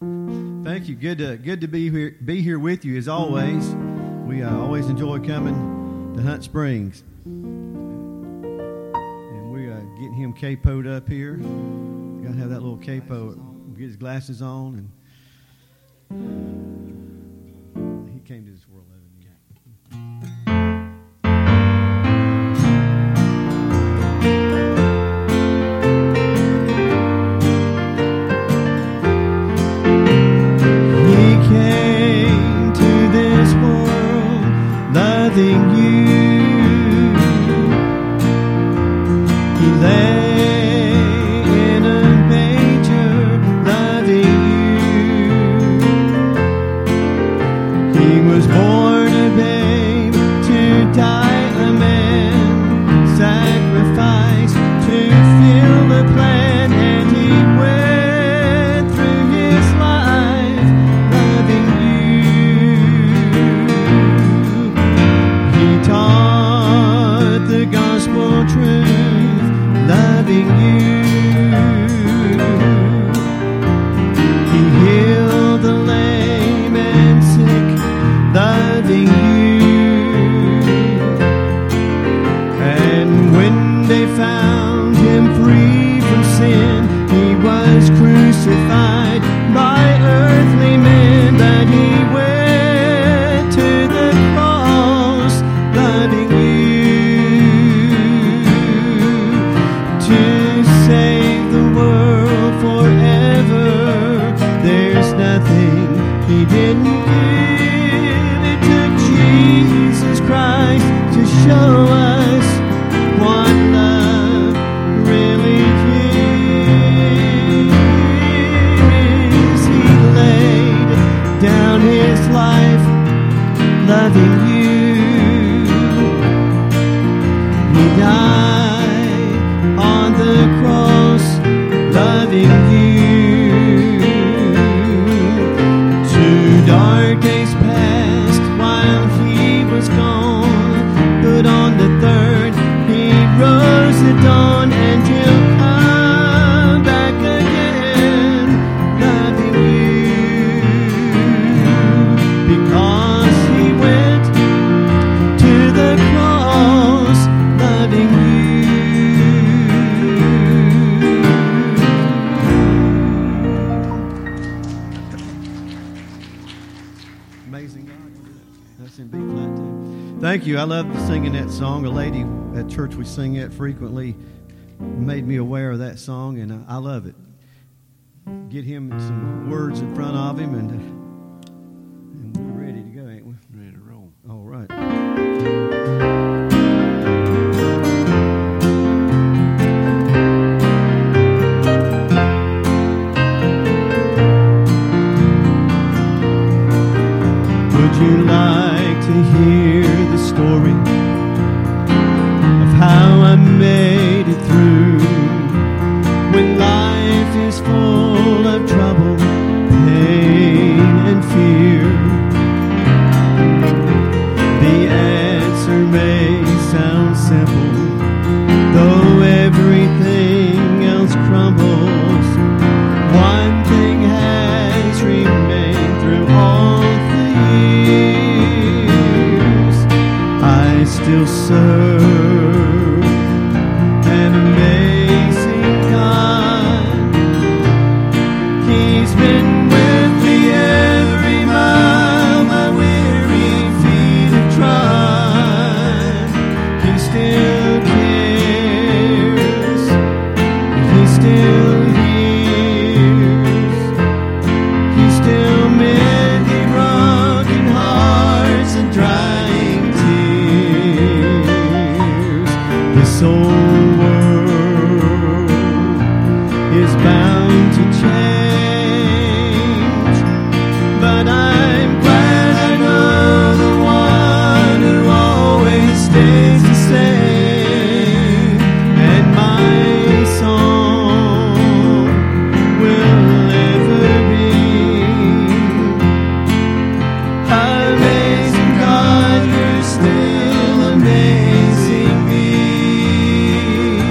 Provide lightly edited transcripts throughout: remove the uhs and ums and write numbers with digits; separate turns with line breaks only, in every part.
Thank you. Good to be here with you as always. We always enjoy coming to Hunt Springs, and we getting him capoed up here. Got to have that little capo. Get his glasses on, and he came to this world 11 years.
Loving you, he lay in a manger, loving you. He was born a babe to die a man, sacrificed to fill the plan, and he went through his life loving you. Taught the gospel truth, loving you. He healed the lame and sick, loving you. And when they found him free from sin, he was crucified by earthly men, but he went to the cross, loving you, to save the world forever. There's nothing he didn't give. It took Jesus Christ to show us what love really is. He laid down his life, loving you. He died on the cross, loving you. 2 dark days passed while he was gone, but on the third he rose at dawn, and he'll come back again, loving you, because he went to the cross, loving you.
Amazing God. That's in B flat too. Thank you. I love singing that song. A lady at church we sing it frequently made me aware of that song, and I love it. Get him some words in front of him, and we're ready to go, ain't we?
Ready to roll.
All right.
Would you like to hear the story of how I made it through when life is full of trouble, pain, and fear? The answer may sound simple, though everything else crumbles. One thing has remained through all the years. I still serve an amazing God. He's been with me every mile my weary feet have trod. He still cares. He still hears. He still mending broken hearts and drying tears. This old world is bound to change, but I'm glad I know the one who always stays the same, and my song will ever ring. Amazing God, you're still amazing me.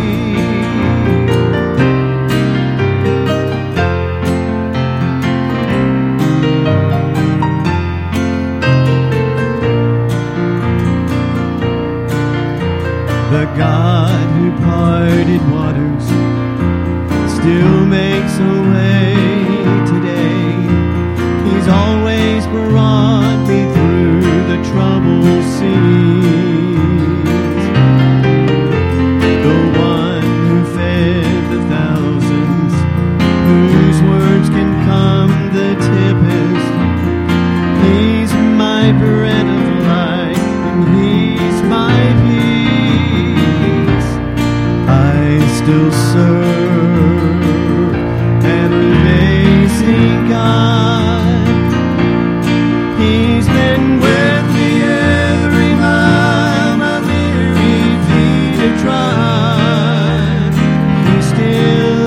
God who parted waters still makes a way today. He's always brought me through the troubled seas. The one who fed the thousands, whose words can calm the tempest. He's my bread of life, and He's my peace. I still serve an amazing God. He's been with me every mile my weary feet have trod. He still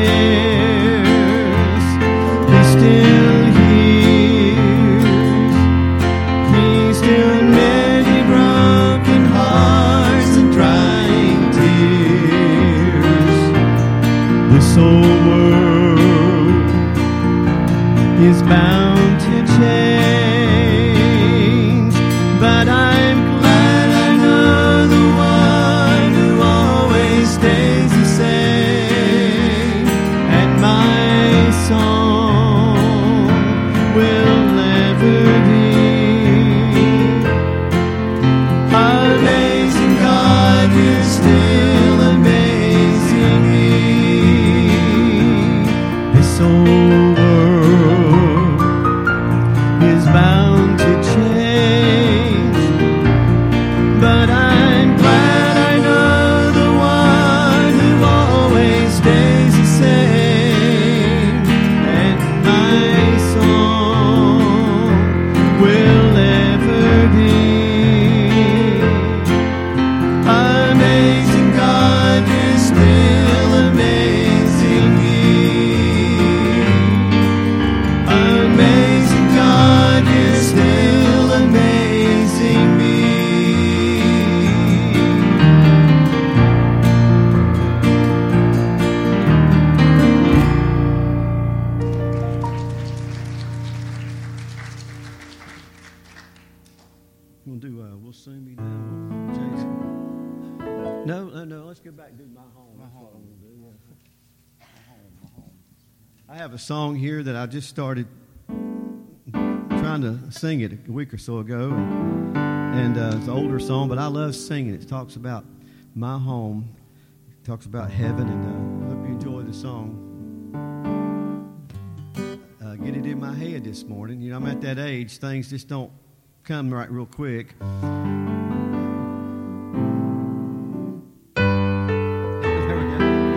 cares. He still hears. He's still many broken hearts and drying tears. This old world is bound to change, but I'm glad I know the one who always stays the same, and my song will never be amazing God, you're still amazing me. This old world is bound to change, but I'm glad I know the one who always stays the same, and my song will ever be amazing God, you're still amazing me. Amazing God, you're still amazing me.
We'll do We'll Soon Be Now, Jason. No, let's go back and do My Home. That's what I want to do. I have a song here that I just started trying to sing it a week or so ago, and it's an older song, but I love singing it. It talks about my home. It talks about heaven, and I hope you enjoy the song. Get it in my head this morning. You know, I'm at that age, things just don't come right real quick. There we go.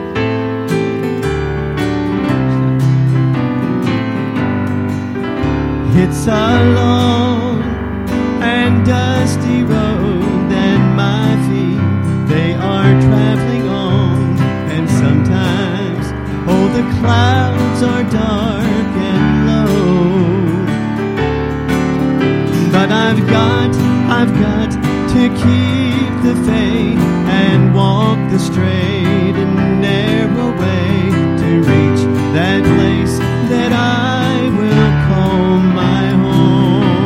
It's a long and dusty road that my feet, they are traveling on, and sometimes, oh, the clouds are dark and low. But I've got to keep the faith and walk the straight and narrow way to reach that place that I will call my home.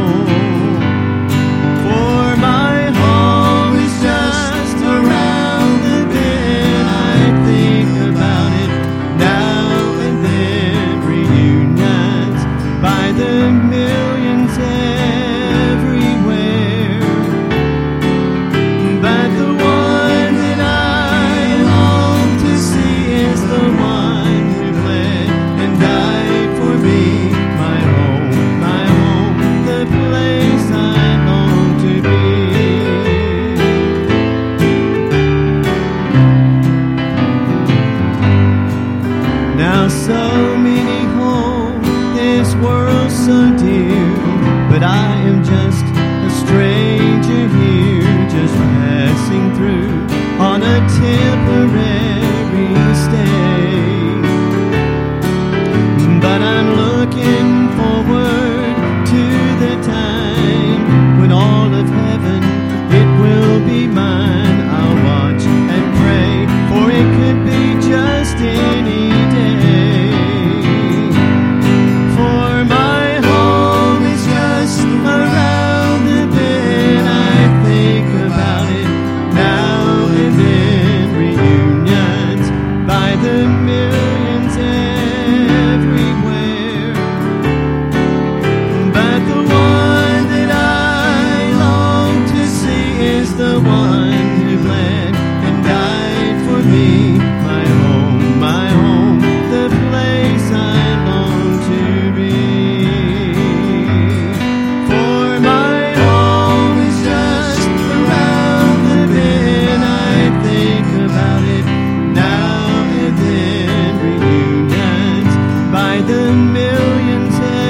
me, my home, the place I long to be. For my home is just around the bend. I think about it now and then. Reunions by the millions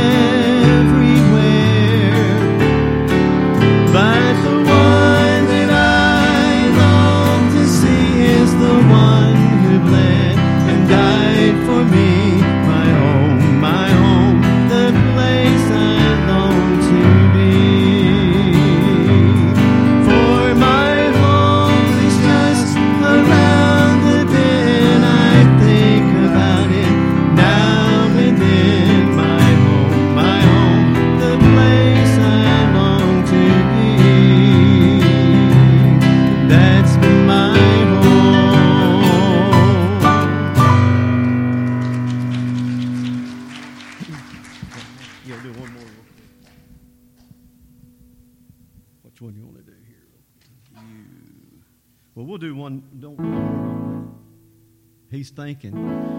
everywhere. But the one that I long to see is the one who bled and died for me. My home, the place I long to be. For my home is just around the bend. I think about it now and then. My home, the place I long to be. That's my home.
Yeah, do one more. Which one you want to do here? Well, we'll do one. Don't. He's thinking.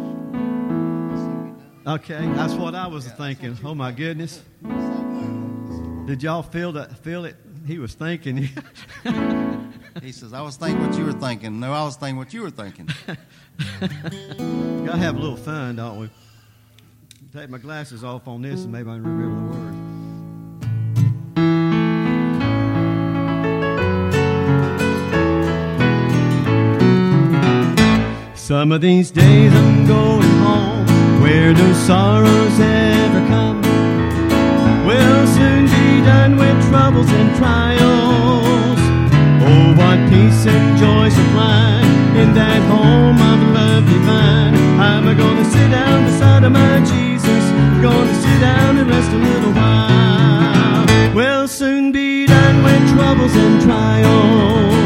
Okay, that's what I was thinking. Oh my goodness! Did y'all feel it? He was thinking.
He says, I was thinking what you were thinking. No, I was thinking what you were thinking.
Gotta have a little fun, don't we? Take my glasses off on this and maybe I can remember the words.
Some of these days I'm going home where no sorrows ever come. We'll soon be done with troubles and trials. Oh, what peace and joy supply in that home of love divine. I'm gonna sit down beside of my Jesus, gonna sit down and rest a little while. We'll soon be done with troubles and trials.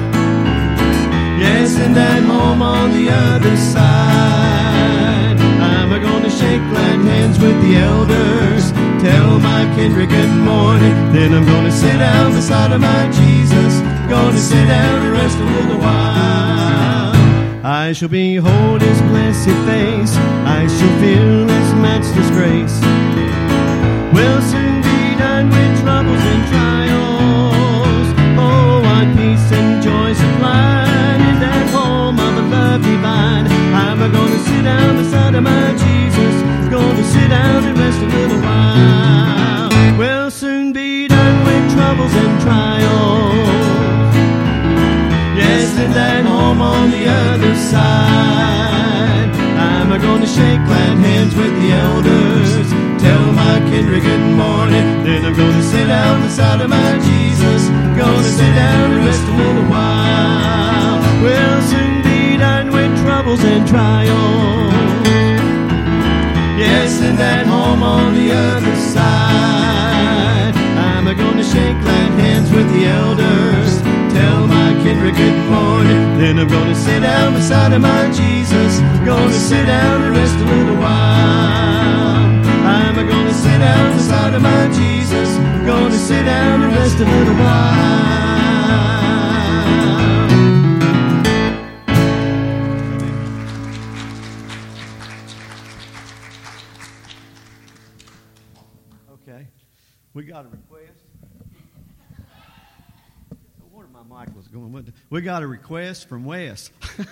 Yes, in that home on the other side, I'm gonna shake glad hands with the elders, tell my kindred good morning. Then I'm gonna sit down beside of my Jesus, gonna sit down and rest a little while. I shall behold his blessed face, I shall feel his matchless grace. We'll soon be done with troubles and trials. Oh, what peace and joy supplied in that home of a love divine. I'm gonna sit down beside of my Jesus, gonna sit down and rest a little while. We'll soon be done with troubles and trials. Yes, in that home on the other side, I'm gonna shake glad hands with the elders, tell my kindred good morning. Then I'm gonna sit down beside of my Jesus, gonna sit down and rest a little while. We'll soon be done with troubles and trials. Yes, in that home on the other side, I'm gonna shake glad hands with the elders, tell my kindred good morning. Then I'm gonna sit down beside of my Jesus, gonna sit down and rest a little while. I'm gonna sit down beside of my Jesus, gonna sit down and rest a little while.
Okay, we got a request. I wonder where my mic was going with it. We got a request from Wes.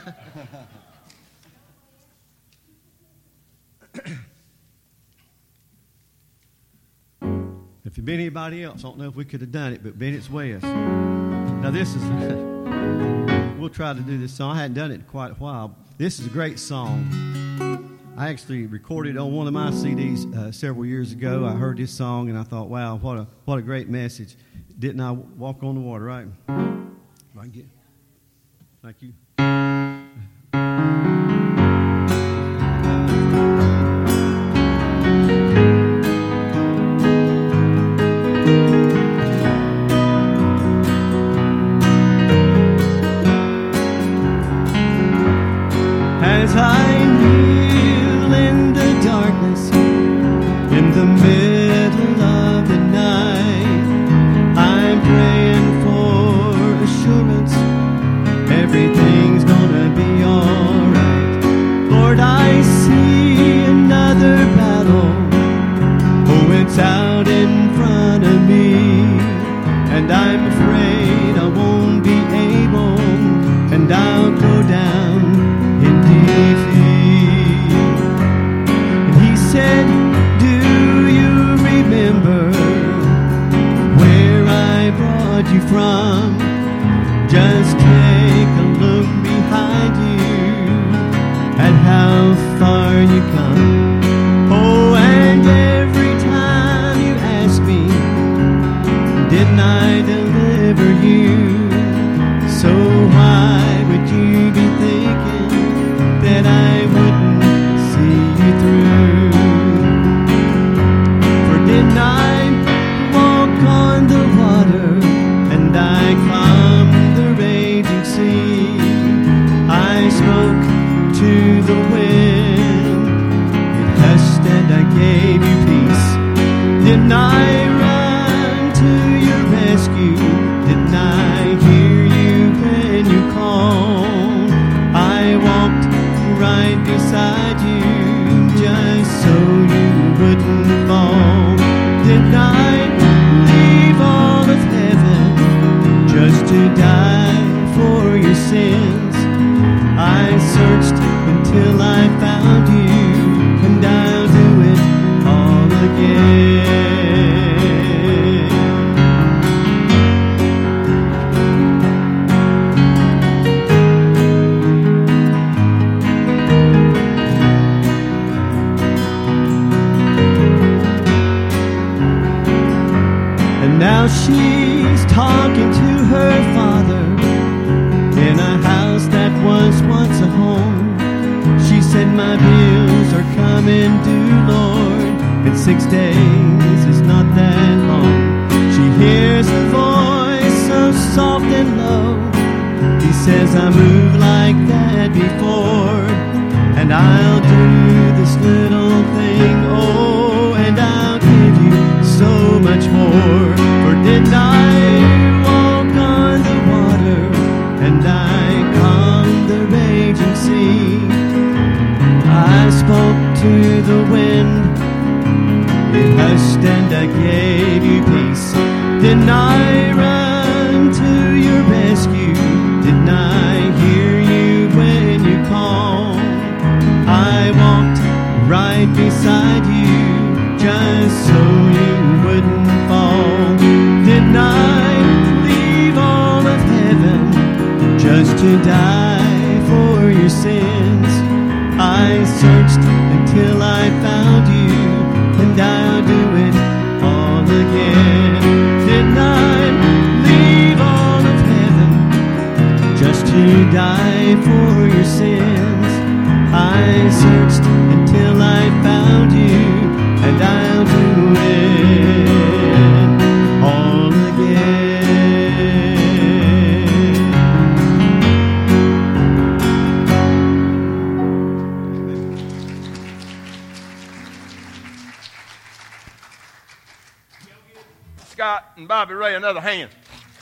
If it'd been anybody else, I don't know if we could have done it, but Bennett's Wes. Now this is, we'll try to do this song. I hadn't done it in quite a while. This is a great song. I actually recorded it on one of my CDs several years ago. I heard this song and I thought, wow, what a great message. Didn't I walk on the water, right? If I can get, thank you.
As I kneel in the darkness, in the middle of the night, I'm praying for assurance, everything's gonna be alright. at how far you come. Oh, and every time you ask me, didn't I deliver you? So why would you be thinking that I wouldn't see you through? For didn't I walk on the water, and I calmed the raging sea? I spoke to the wind, it hushed and I gave you peace. Didn't I run to your rescue? Didn't I hear you when you called? I walked right beside you just so you wouldn't fall. Didn't I leave all of heaven just to die for your sins? I searched until I found you, and I'll do it all again. And now she's talking to her father in a house that was once a home. She said, my bills are coming due, Lord, and 6 days is not that long. She hears a voice so soft and low. He says, I moved like that before, and I'll do this little thing, oh, and I'll give you so much more. For didn't I walk on the water, and I calmed the raging sea? I spoke to the wind, it hushed and I gave you peace. Didn't I run to your rescue? Didn't I hear you when you called? I walked right beside you just so you wouldn't fall. Didn't I leave all of heaven just to die for your sins? I searched until I found you, and I'll do it all again. Didn't I leave all of heaven just to die for your sins? I searched until I found you, and I'll do it all again.
Scott and Bobby Ray another hand.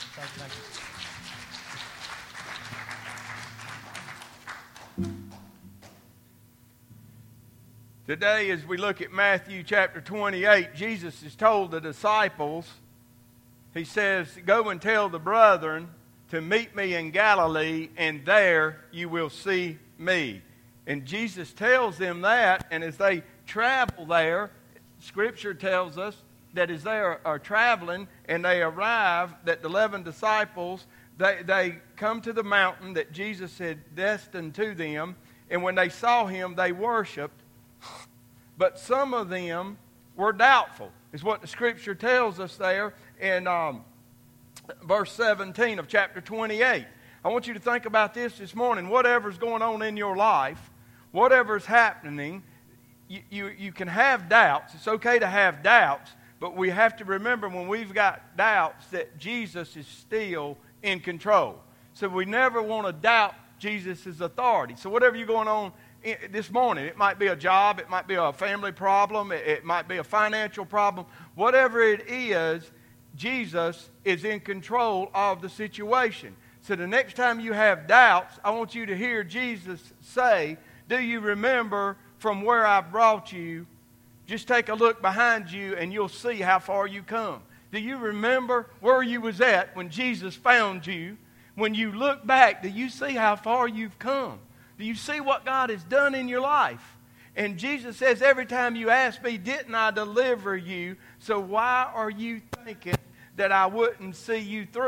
Today, as we look at Matthew chapter 28, Jesus has told the disciples, he says, go and tell the brethren to meet me in Galilee, and there you will see me. And Jesus tells them that, and as they travel there, Scripture tells us that as they are traveling and they arrive, that the 11 disciples, they come to the mountain that Jesus had destined to them, and when they saw him, they worshiped. But some of them were doubtful, is what the Scripture tells us there in verse 17 of chapter 28. I want you to think about this morning. Whatever's going on in your life, whatever's happening, you can have doubts. It's okay to have doubts, but we have to remember when we've got doubts that Jesus is still in control. So we never want to doubt Jesus' authority. So whatever you're going on this morning, it might be a job, it might be a family problem, it might be a financial problem. Whatever it is, Jesus is in control of the situation. So the next time you have doubts, I want you to hear Jesus say, do you remember from where I brought you? Just take a look behind you and you'll see how far you come. Do you remember where you was at when Jesus found you? When you look back, do you see how far you've come? Do you see what God has done in your life? And Jesus says, every time you ask me, didn't I deliver you? So why are you thinking that I wouldn't see you through?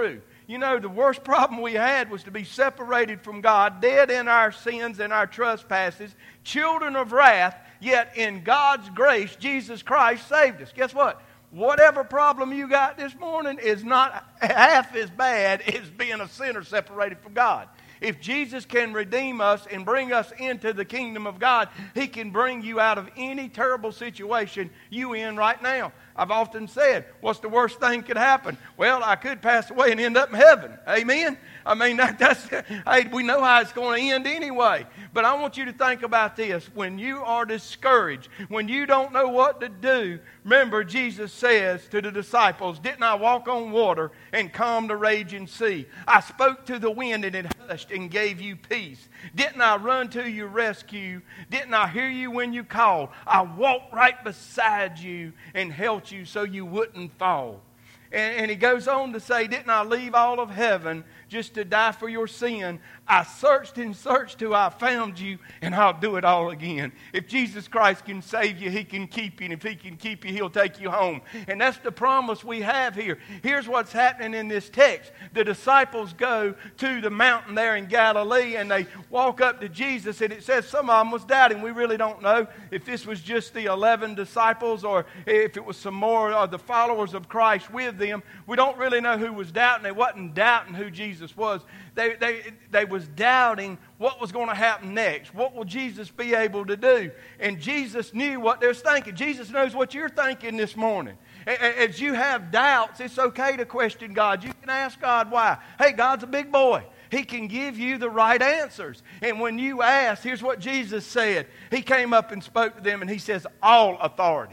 You know, the worst problem we had was to be separated from God, dead in our sins and our trespasses, children of wrath, yet in God's grace, Jesus Christ saved us. Guess what? Whatever problem you got this morning is not half as bad as being a sinner separated from God. If Jesus can redeem us and bring us into the kingdom of God, He can bring you out of any terrible situation you in right now. I've often said, what's the worst thing could happen? Well, I could pass away and end up in heaven. Amen? I mean, hey, we know how it's going to end anyway. But I want you to think about this. When you are discouraged, when you don't know what to do, remember Jesus says to the disciples, didn't I walk on water and calm the raging sea? I spoke to the wind and it hushed and gave you peace. Didn't I run to your rescue? Didn't I hear you when you called? I walked right beside you and held you so you wouldn't fall. And he goes on to say, didn't I leave all of heaven just to die for your sin? I searched and searched till I found you, and I'll do it all again. If Jesus Christ can save you, He can keep you. And if He can keep you, He'll take you home. And that's the promise we have here. Here's what's happening in this text. The disciples go to the mountain there in Galilee, and they walk up to Jesus, and it says some of them was doubting. We really don't know if this was just the 11 disciples or if it was some more of the followers of Christ with them. We don't really know who was doubting. They wasn't doubting who Jesus was. They was doubting what was going to happen next. What will Jesus be able to do? And Jesus knew what they was thinking. Jesus knows what you're thinking this morning. As you have doubts, it's okay to question God. You can ask God why. Hey, God's a big boy. He can give you the right answers. And when you ask, here's what Jesus said. He came up and spoke to them, and He says, all authority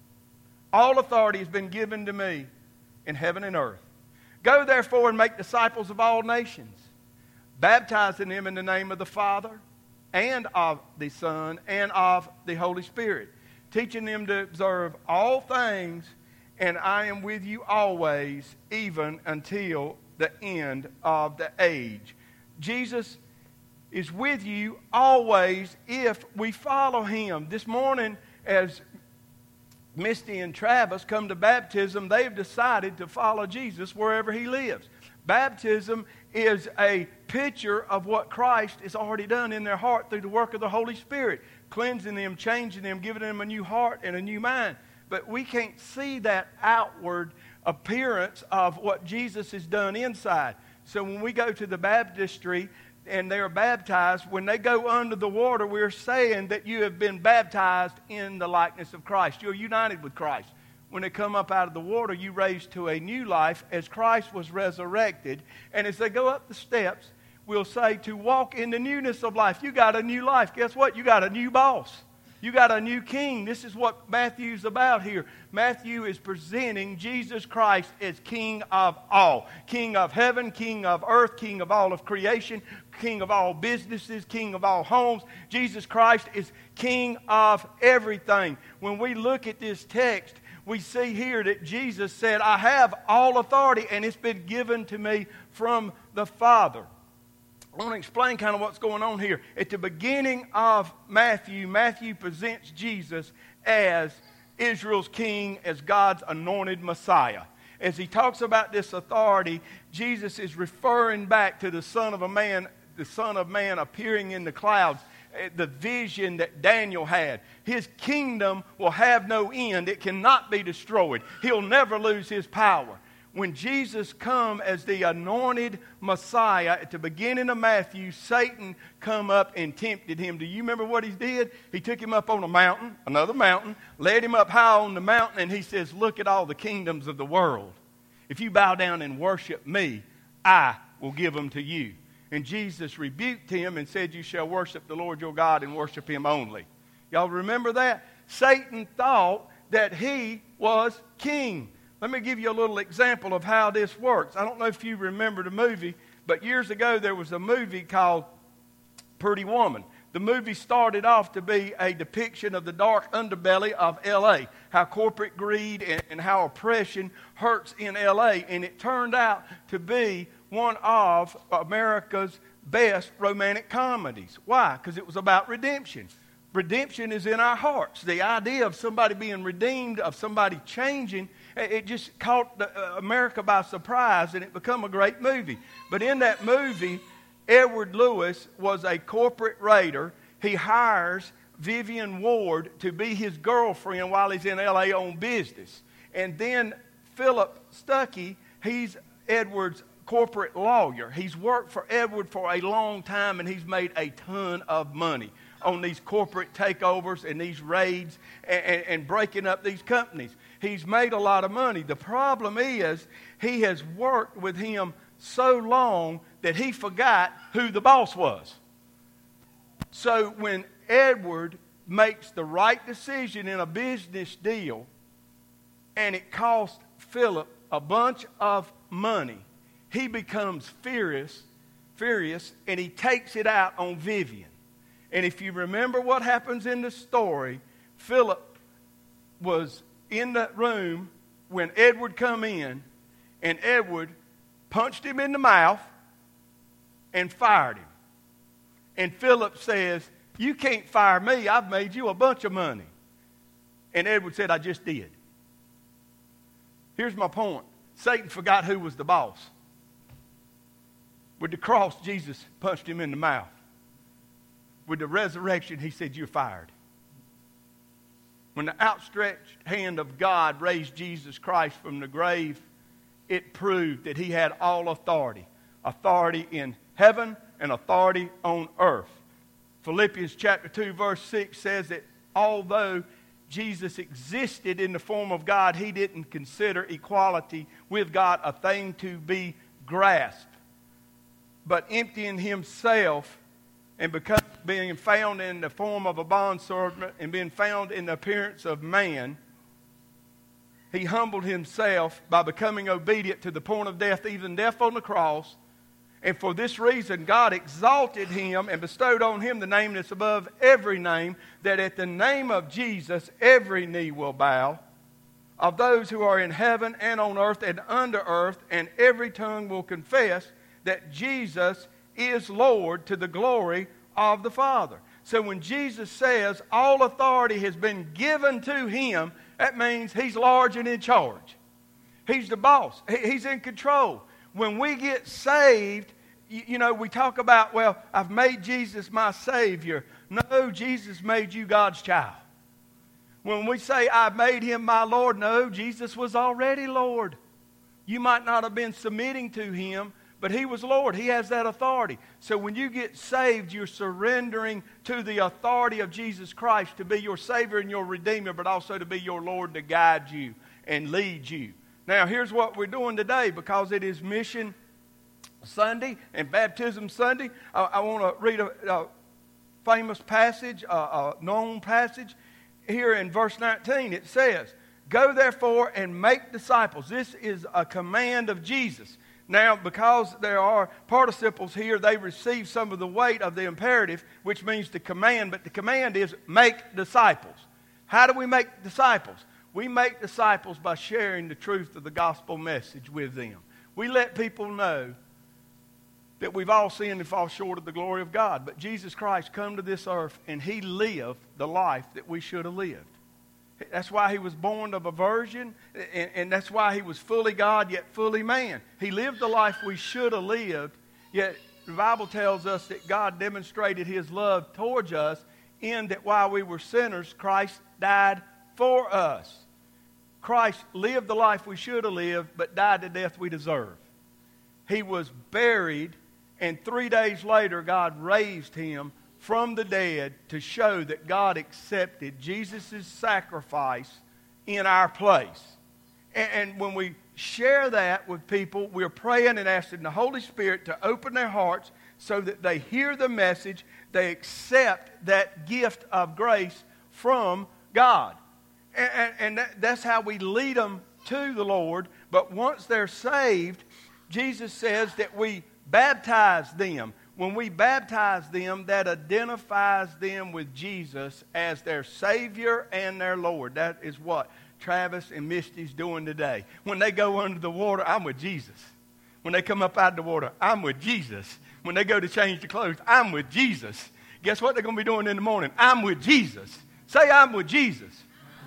has been given to me in heaven and earth. Go therefore and make disciples of all nations, baptizing them in the name of the Father and of the Son and of the Holy Spirit, teaching them to observe all things, and I am with you always, even until the end of the age. Jesus is with you always if we follow Him. This morning, as Misty and Travis come to baptism, they've decided to follow Jesus wherever He lives. Baptism is a picture of what Christ has already done in their heart through the work of the Holy Spirit, cleansing them, changing them, giving them a new heart and a new mind. But we can't see that outward appearance of what Jesus has done inside. So when we go to the baptistry and they are baptized, when they go under the water, we're saying that you have been baptized in the likeness of Christ. You're united with Christ. When they come up out of the water, you raised to a new life as Christ was resurrected. And as they go up the steps, we'll say to walk in the newness of life. You got a new life. Guess what? You got a new boss. You got a new king. This is what Matthew's about here. Matthew is presenting Jesus Christ as King of all. King of heaven, King of earth, King of all of creation, King of all businesses, King of all homes. Jesus Christ is King of everything. When we look at this text, we see here that Jesus said, I have all authority and it's been given to me from the Father. I want to explain kind of what's going on here. At the beginning of Matthew presents Jesus as Israel's king, as God's anointed Messiah. As he talks about this authority, Jesus is referring back to the Son of Man appearing in the clouds, the vision that Daniel had. His kingdom will have no end. It cannot be destroyed. He'll never lose his power. When Jesus come as the anointed Messiah, at the beginning of Matthew, Satan come up and tempted him. Do you remember what he did? He took him up on a mountain, another mountain, led him up high on the mountain, and he says, look at all the kingdoms of the world. If you bow down and worship me, I will give them to you. And Jesus rebuked him and said, you shall worship the Lord your God and worship Him only. Y'all remember that? Satan thought that he was king. Let me give you a little example of how this works. I don't know if you remember the movie, but years ago there was a movie called Pretty Woman. The movie started off to be a depiction of the dark underbelly of L.A., how corporate greed and how oppression hurts in L.A., and it turned out to be one of America's best romantic comedies. Why? Because it was about redemption. Redemption is in our hearts. The idea of somebody being redeemed, of somebody changing. It just caught America by surprise, and it became a great movie. But in that movie, Edward Lewis was a corporate raider. He hires Vivian Ward to be his girlfriend while he's in L.A. on business. And then Philip Stuckey, he's Edward's corporate lawyer. He's worked for Edward for a long time, and he's made a ton of money on these corporate takeovers and these raids and breaking up these companies. He's made a lot of money. The problem is he has worked with him so long that he forgot who the boss was. So when Edward makes the right decision in a business deal and it costs Philip a bunch of money, he becomes furious, and he takes it out on Vivian. And if you remember what happens in the story, Philip was in the room when Edward come in, and Edward punched him in the mouth and fired him. And Philip says, "You can't fire me. I've made you a bunch of money." And Edward said, "I just did." Here's my point. Satan forgot who was the boss. With the cross, Jesus punched him in the mouth. With the resurrection, he said, "You're fired." When the outstretched hand of God raised Jesus Christ from the grave, it proved that he had all authority. Authority in heaven and authority on earth. Philippians chapter 2 verse 6 says that although Jesus existed in the form of God, he didn't consider equality with God a thing to be grasped, but emptying himself and being found in the form of a bondservant and being found in the appearance of man, he humbled himself by becoming obedient to the point of death, even death on the cross. And for this reason, God exalted him and bestowed on him the name that's above every name, that at the name of Jesus every knee will bow, of those who are in heaven and on earth and under earth, and every tongue will confess that Jesus is Lord, to the glory of the Father. So when Jesus says all authority has been given to him, that means he's large and in charge. He's the boss. He's in control. When we get saved, you know, we talk about, well, I've made Jesus my Savior. No, Jesus made you God's child. When we say, I've made him my Lord, no, Jesus was already Lord. You might not have been submitting to him, but he was Lord. He has that authority. So when you get saved, you're surrendering to the authority of Jesus Christ to be your Savior and your Redeemer, but also to be your Lord, to guide you and lead you. Now, here's what we're doing today, because it is Mission Sunday and Baptism Sunday. I want to read a famous passage, a known passage. Here in verse 19, it says, "Go therefore and make disciples." This is a command of Jesus. Now, because there are participles here, they receive some of the weight of the imperative, which means the command, but the command is make disciples. How do we make disciples? We make disciples by sharing the truth of the gospel message with them. We let people know that we've all sinned and fall short of the glory of God. But Jesus Christ come to this earth and he lived the life that we should have lived. That's why he was born of a virgin, and that's why he was fully God yet fully man. He lived the life we should have lived, yet the Bible tells us that God demonstrated his love towards us in that while we were sinners, Christ died for us. Christ lived the life we should have lived, but died the death we deserve. He was buried, and 3 days later, God raised him from the dead to show that God accepted Jesus' sacrifice in our place. And when we share that with people, we're praying and asking the Holy Spirit to open their hearts so that they hear the message, they accept that gift of grace from God. And that's how we lead them to the Lord. But once they're saved, Jesus says that we baptize them. When we baptize them, that identifies them with Jesus as their Savior and their Lord. That is what Travis and Misty's doing today. When they go under the water, I'm with Jesus. When they come up out of the water, I'm with Jesus. When they go to change the clothes, I'm with Jesus. Guess what they're going to be doing in the morning? I'm with Jesus. Say, I'm with Jesus.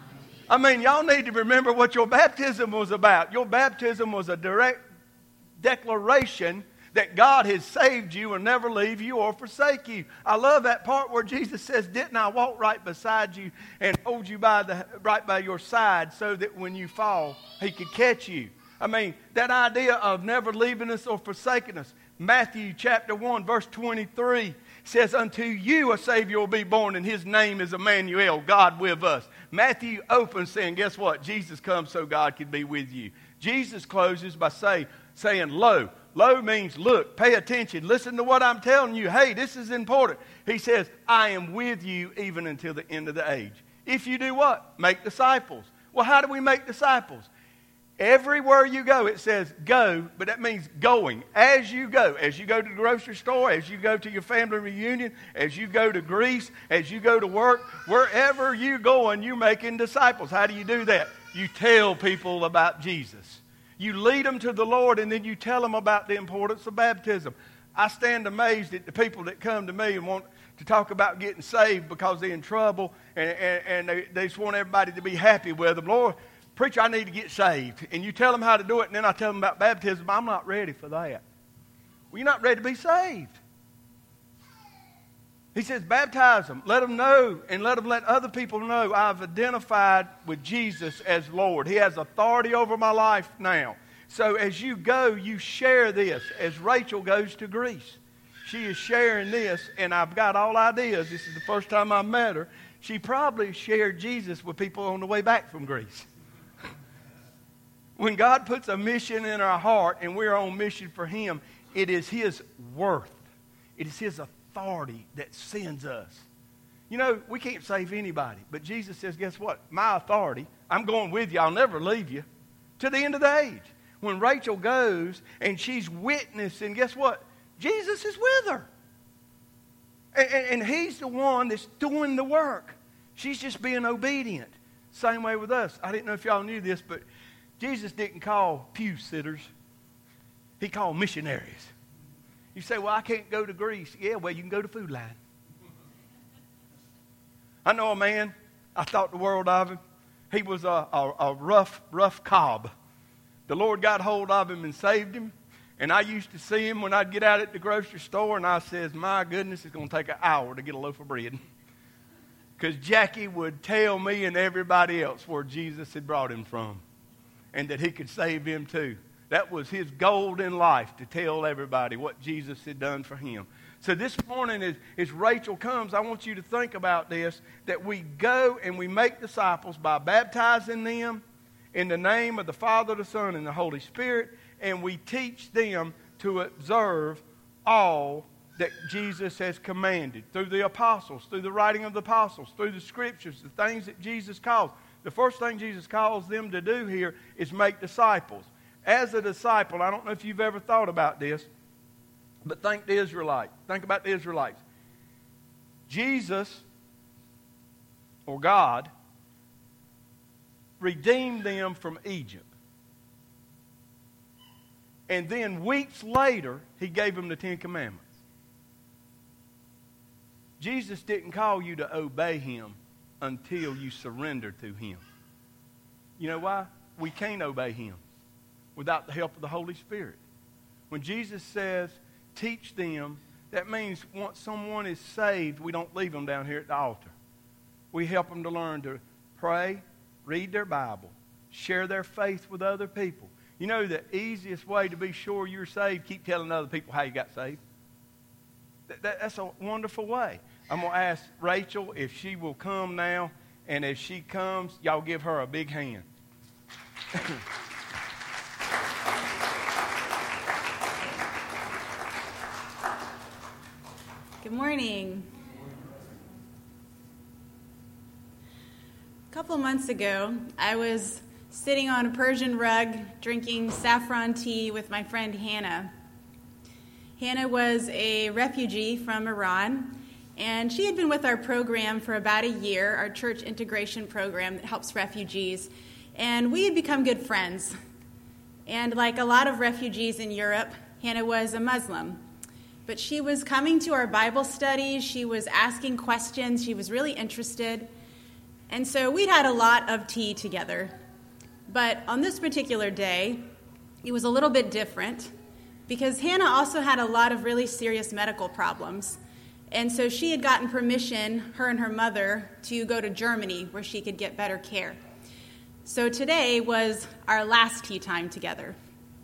I mean, y'all need to remember what your baptism was about. Your baptism was a direct declaration that God has saved you and never leave you or forsake you. I love that part where Jesus says, didn't I walk right beside you and hold you right by your side so that when you fall, he could catch you. I mean, that idea of never leaving us or forsaking us. Matthew chapter 1, verse 23 says, unto you a Savior will be born, and his name is Emmanuel, God with us. Matthew opens saying, guess what? Jesus comes so God can be with you. Jesus closes by saying, lo. Lo means look, pay attention, listen to what I'm telling you. Hey, this is important. He says, I am with you even until the end of the age. If you do what? Make disciples. Well, how do we make disciples? Everywhere you go, it says go, but that means going. As you go to the grocery store, as you go to your family reunion, as you go to Greece, as you go to work, wherever you go and you're making disciples. How do you do that? You tell people about Jesus. You lead them to the Lord, and then you tell them about the importance of baptism. I stand amazed at the people that come to me and want to talk about getting saved because they're in trouble, and they just want everybody to be happy with them. Lord, preacher, I need to get saved. And you tell them how to do it, and then I tell them about baptism. I'm not ready for that. Well, you're not ready to be saved. He says, baptize them. Let them know, and let them let other people know I've identified with Jesus as Lord. He has authority over my life now. So as you go, you share this. As Rachel goes to Greece, she is sharing this, and I've got all ideas. This is the first time I met her. She probably shared Jesus with people on the way back from Greece. When God puts a mission in our heart and we're on mission for Him, it is His worth. It is His authority that sends us. You know, we can't save anybody, but Jesus says, guess what? My authority, I'm going with you. I'll never leave you to the end of the age. When Rachel goes and she's witnessing, guess what? Jesus is with her. And He's the one that's doing the work. She's just being obedient. Same way with us. I didn't know if y'all knew this, but Jesus didn't call pew sitters. He called missionaries. You say, well, I can't go to Greece. Yeah, well, you can go to Food Line. I know a man, I thought the world of him. He was a rough cob. The Lord got hold of him and saved him. And I used to see him when I'd get out at the grocery store, and I says, my goodness, it's going to take an hour to get a loaf of bread. Because Jackie would tell me and everybody else where Jesus had brought him from, and that He could save him too. That was his goal in life, to tell everybody what Jesus had done for him. So this morning, as Rachel comes, I want you to think about this, that we go and we make disciples by baptizing them in the name of the Father, the Son, and the Holy Spirit, and we teach them to observe all that Jesus has commanded through the apostles, through the writing of the apostles, through the scriptures, the things that Jesus calls. The first thing Jesus calls them to do here is make disciples. As a disciple, I don't know if you've ever thought about this, but think about the Israelites. Jesus, or God, redeemed them from Egypt. And then weeks later, He gave them the Ten Commandments. Jesus didn't call you to obey Him until you surrender to Him. You know why? We can't obey Him without the help of the Holy Spirit. When Jesus says, teach them, that means once someone is saved, we don't leave them down here at the altar. We help them to learn to pray, read their Bible, share their faith with other people. You know the easiest way to be sure you're saved, keep telling other people how you got saved. That's a wonderful way. I'm going to ask Rachel if she will come now, and as she comes, y'all give her a big hand.
Good morning. A couple months ago, I was sitting on a Persian rug drinking saffron tea with my friend Hannah. Hannah was a refugee from Iran, and she had been with our program for about a year, our church integration program that helps refugees, and we had become good friends. And like a lot of refugees in Europe, Hannah was a Muslim. But she was coming to our Bible studies, she was asking questions, she was really interested. And so we'd had a lot of tea together. But on this particular day, it was a little bit different because Hannah also had a lot of really serious medical problems. And so she had gotten permission, her and her mother, to go to Germany where she could get better care. So today was our last tea time together.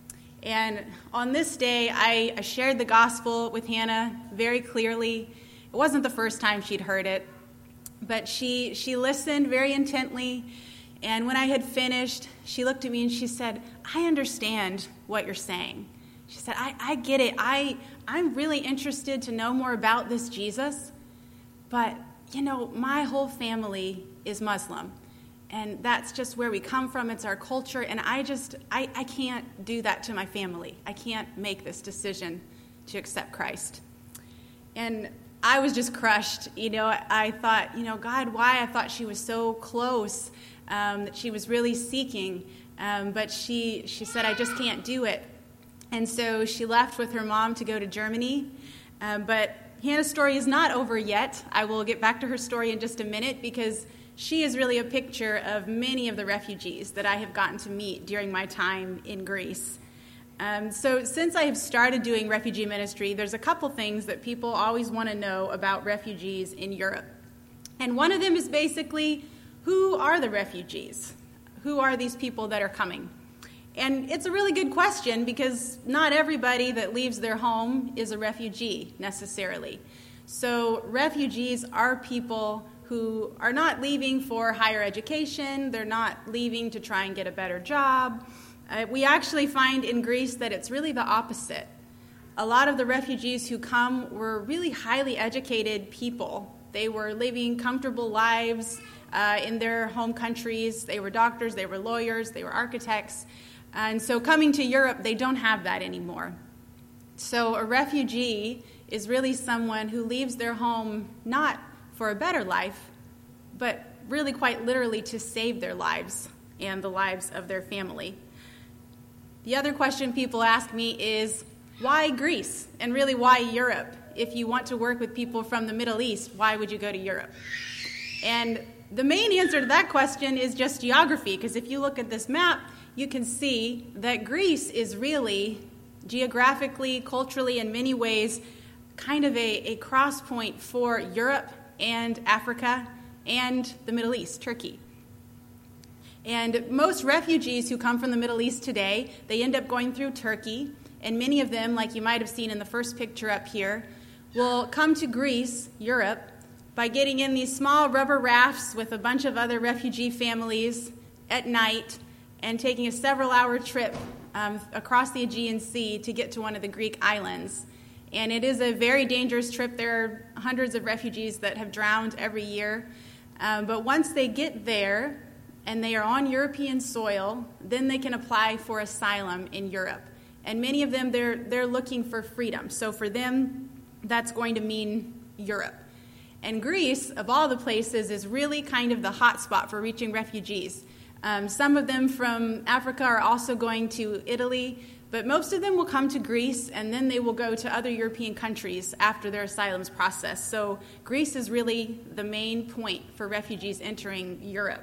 And on this day, I shared the gospel with Hannah very clearly. It wasn't the first time she'd heard it, but she listened very intently. And when I had finished, she looked at me and she said, I understand what you're saying. She said, I get it. I'm really interested to know more about this Jesus. But, my whole family is Muslim. And that's just where we come from. It's our culture. And I can't do that to my family. I can't make this decision to accept Christ. And I was just crushed. I thought, God, why? I thought she was so close, that she was really seeking. But she said, I just can't do it. And so she left with her mom to go to Germany. But Hannah's story is not over yet. I will get back to her story in just a minute because she is really a picture of many of the refugees that I have gotten to meet during my time in Greece. So since I have started doing refugee ministry, there's a couple things that people always want to know about refugees in Europe. And one of them is basically, who are the refugees? Who are these people that are coming? And it's a really good question because not everybody that leaves their home is a refugee necessarily. So refugees are people who are not leaving for higher education. They're not leaving to try and get a better job. We actually find in Greece that it's really the opposite. A lot of the refugees who come were really highly educated people. They were living comfortable lives in their home countries. They were doctors, they were lawyers, they were architects. And so coming to Europe, they don't have that anymore. So a refugee is really someone who leaves their home not for a better life, but really quite literally to save their lives and the lives of their family. The other question people ask me is, why Greece? And really, why Europe? If you want to work with people from the Middle East, why would you go to Europe? And the main answer to that question is just geography, because if you look at this map, you can see that Greece is really, geographically, culturally, in many ways, kind of a cross point for Europe and Africa and the Middle East, Turkey. And most refugees who come from the Middle East today, they end up going through Turkey, and many of them, like you might have seen in the first picture up here, will come to Greece, Europe, by getting in these small rubber rafts with a bunch of other refugee families at night and taking a several-hour trip across the Aegean Sea to get to one of the Greek islands. And it is a very dangerous trip. There are hundreds of refugees that have drowned every year. But once they get there and they are on European soil, then they can apply for asylum in Europe. And many of them, they're looking for freedom. So for them, that's going to mean Europe. And Greece, of all the places, is really kind of the hot spot for reaching refugees. Some of them from Africa are also going to Italy, but most of them will come to Greece, and then they will go to other European countries after their asylum's process. So Greece is really the main point for refugees entering Europe.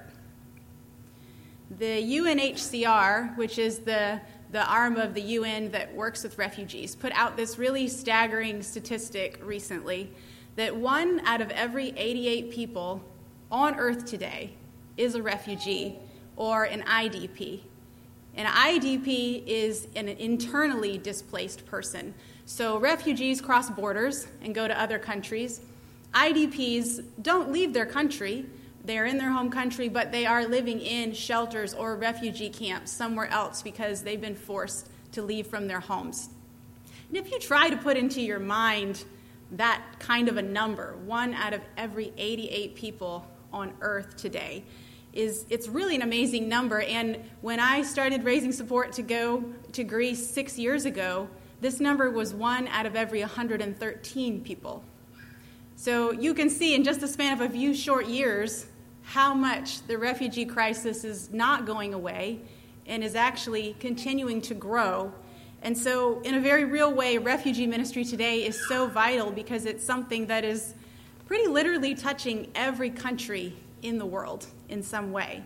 The UNHCR, which is the arm of the UN that works with refugees, put out this really staggering statistic recently that 1 out of every 88 people on Earth today is a refugee or an IDP. An IDP is an internally displaced person. So refugees cross borders and go to other countries. IDPs don't leave their country. They're in their home country, but they are living in shelters or refugee camps somewhere else because they've been forced to leave from their homes. And if you try to put into your mind that kind of a number, 1 out of every 88 people on Earth today, it's really an amazing number. And when I started raising support to go to Greece 6 years ago, this number was 1 out of every 113 people. So you can see in just the span of a few short years how much the refugee crisis is not going away and is actually continuing to grow. And so in a very real way, refugee ministry today is so vital because it's something that is pretty literally touching every country in the world in some way.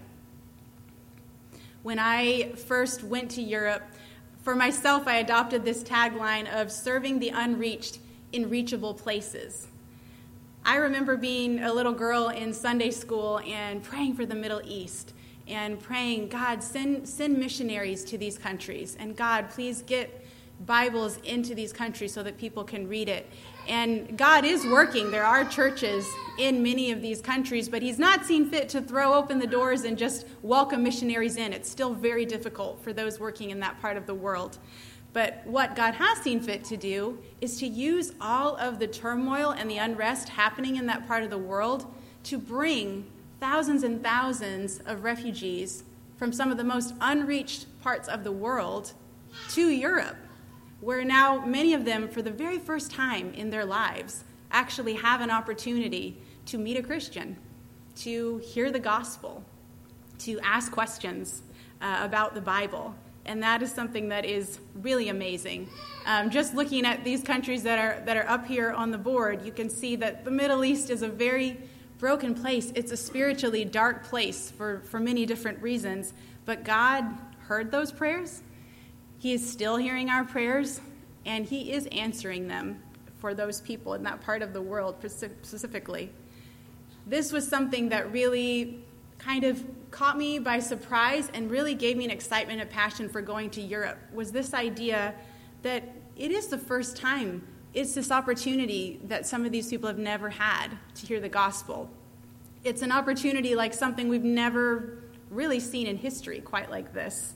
When I first went to Europe, for myself, I adopted this tagline of serving the unreached in reachable places. I remember being a little girl in Sunday school and praying for the Middle East and praying, God, send missionaries to these countries. And God, please get Bibles into these countries so that people can read it. And God is working. There are churches in many of these countries, but he's not seen fit to throw open the doors and just welcome missionaries in. It's still very difficult for those working in that part of the world. But what God has seen fit to do is to use all of the turmoil and the unrest happening in that part of the world to bring thousands and thousands of refugees from some of the most unreached parts of the world to Europe, where now many of them, for the very first time in their lives, actually have an opportunity to meet a Christian, to hear the gospel, to ask questions about the Bible. And that is something that is really amazing. Just looking at these countries that are up here on the board, you can see that the Middle East is a very broken place. It's a spiritually dark place for many different reasons. But God heard those prayers. He is still hearing our prayers, and he is answering them for those people in that part of the world specifically. This was something that really kind of caught me by surprise and really gave me an excitement and passion for going to Europe, was this idea that it is the first time, it's this opportunity that some of these people have never had to hear the gospel. It's an opportunity like something we've never really seen in history quite like this.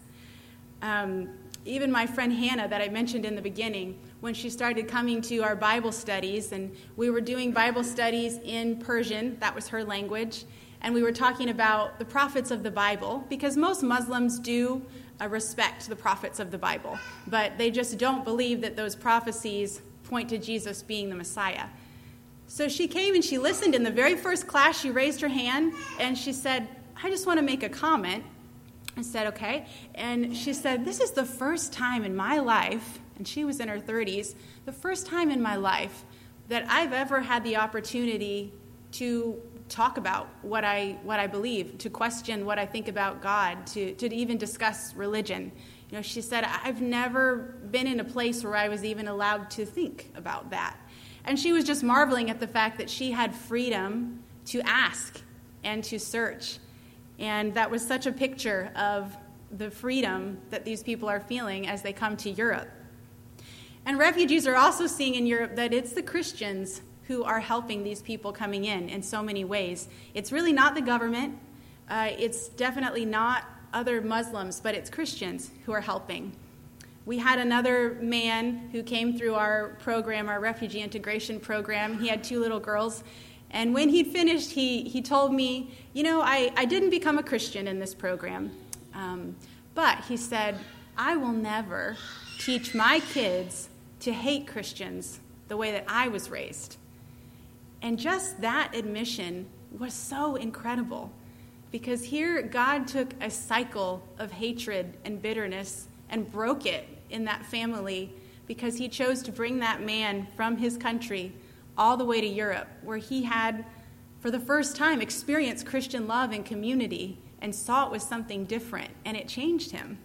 Even my friend Hannah that I mentioned in the beginning, when she started coming to our Bible studies, and we were doing Bible studies in Persian, that was her language, and we were talking about the prophets of the Bible, because most Muslims do respect the prophets of the Bible, but they just don't believe that those prophecies point to Jesus being the Messiah. So she came and she listened. In the very first class, she raised her hand, and she said, I just want to make a comment. I said, okay. And she said, this is the first time in my life, and she was in her 30s, the first time in my life that I've ever had the opportunity to talk about what I believe, to question what I think about God, to even discuss religion. You know, she said, I've never been in a place where I was even allowed to think about that. And she was just marveling at the fact that she had freedom to ask and to search. And that was such a picture of the freedom that these people are feeling as they come to Europe. And refugees are also seeing in Europe that it's the Christians who are helping these people coming in so many ways. It's really not the government. It's definitely not other Muslims, but it's Christians who are helping. We had another man who came through our program, our refugee integration program. He had 2 little girls. And when he'd finished, he told me, you know, I didn't become a Christian in this program. But he said, I will never teach my kids to hate Christians the way that I was raised. And just that admission was so incredible, because here God took a cycle of hatred and bitterness and broke it in that family, because he chose to bring that man from his country all the way to Europe, where he had, for the first time, experienced Christian love and community and saw it was something different, and it changed him.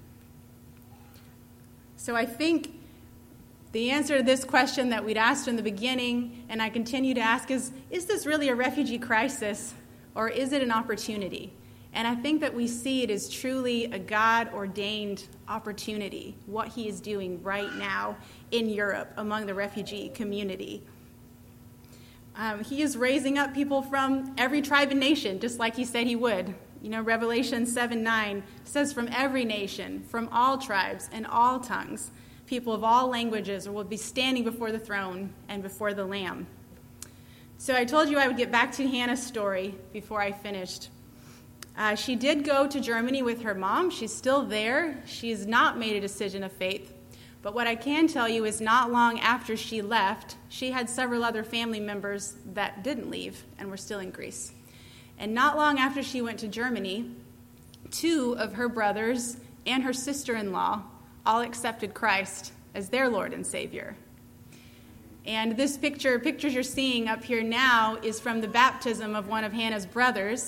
So I think the answer to this question that we'd asked in the beginning, and I continue to ask, is this really a refugee crisis, or is it an opportunity? And I think that we see it as truly a God-ordained opportunity, what he is doing right now in Europe among the refugee community. He is raising up people from every tribe and nation, just like he said he would. You know, Revelation 7:9 says from every nation, from all tribes and all tongues, people of all languages will be standing before the throne and before the Lamb. So I told you I would get back to Hannah's story before I finished. She did go to Germany with her mom. She's still there. She's not made a decision of faith. But what I can tell you is not long after she left, she had several other family members that didn't leave and were still in Greece. And not long after she went to Germany, 2 of her brothers and her sister-in-law all accepted Christ as their Lord and Savior. And this pictures you're seeing up here now is from the baptism of one of Hannah's brothers.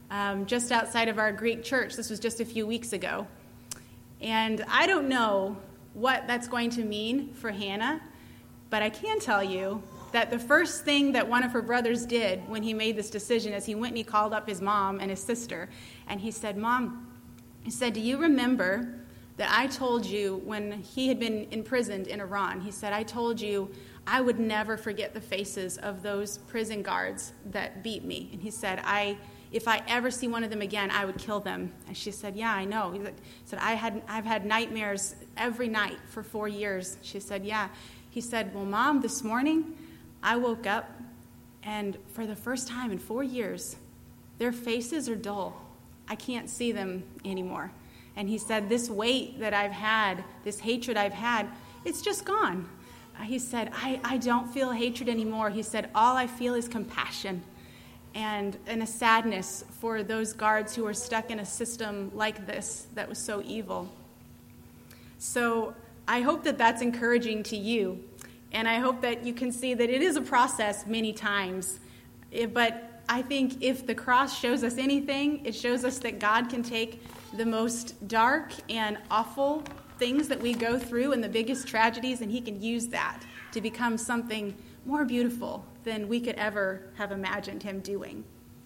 just outside of our Greek church. This was just a few weeks ago. And I don't know what that's going to mean for Hannah, but I can tell you that the first thing that one of her brothers did when he made this decision is he went and he called up his mom and his sister, and he said, "Mom," he said, "do you remember that I told you when he had been imprisoned in Iran," he said, "I told you I would never forget the faces of those prison guards that beat me." And he said, if I ever see one of them again, I would kill them. And she said, "Yeah, I know." He said, I've had nightmares every night for 4 years. She said, "Yeah." He said, "Well, Mom, this morning I woke up, and for the first time in 4 years, their faces are dull. I can't see them anymore." And he said, "This weight that I've had, this hatred I've had, it's just gone." He said, I don't feel hatred anymore. He said, "All I feel is compassion and a sadness for those guards who are stuck in a system like this that was so evil." So I hope that that's encouraging to you. And I hope that you can see that it is a process many times. But I think if the cross shows us anything, it shows us that God can take the most dark and awful things that we go through and the biggest tragedies, and he can use that to become something more beautiful than we could ever have imagined him doing.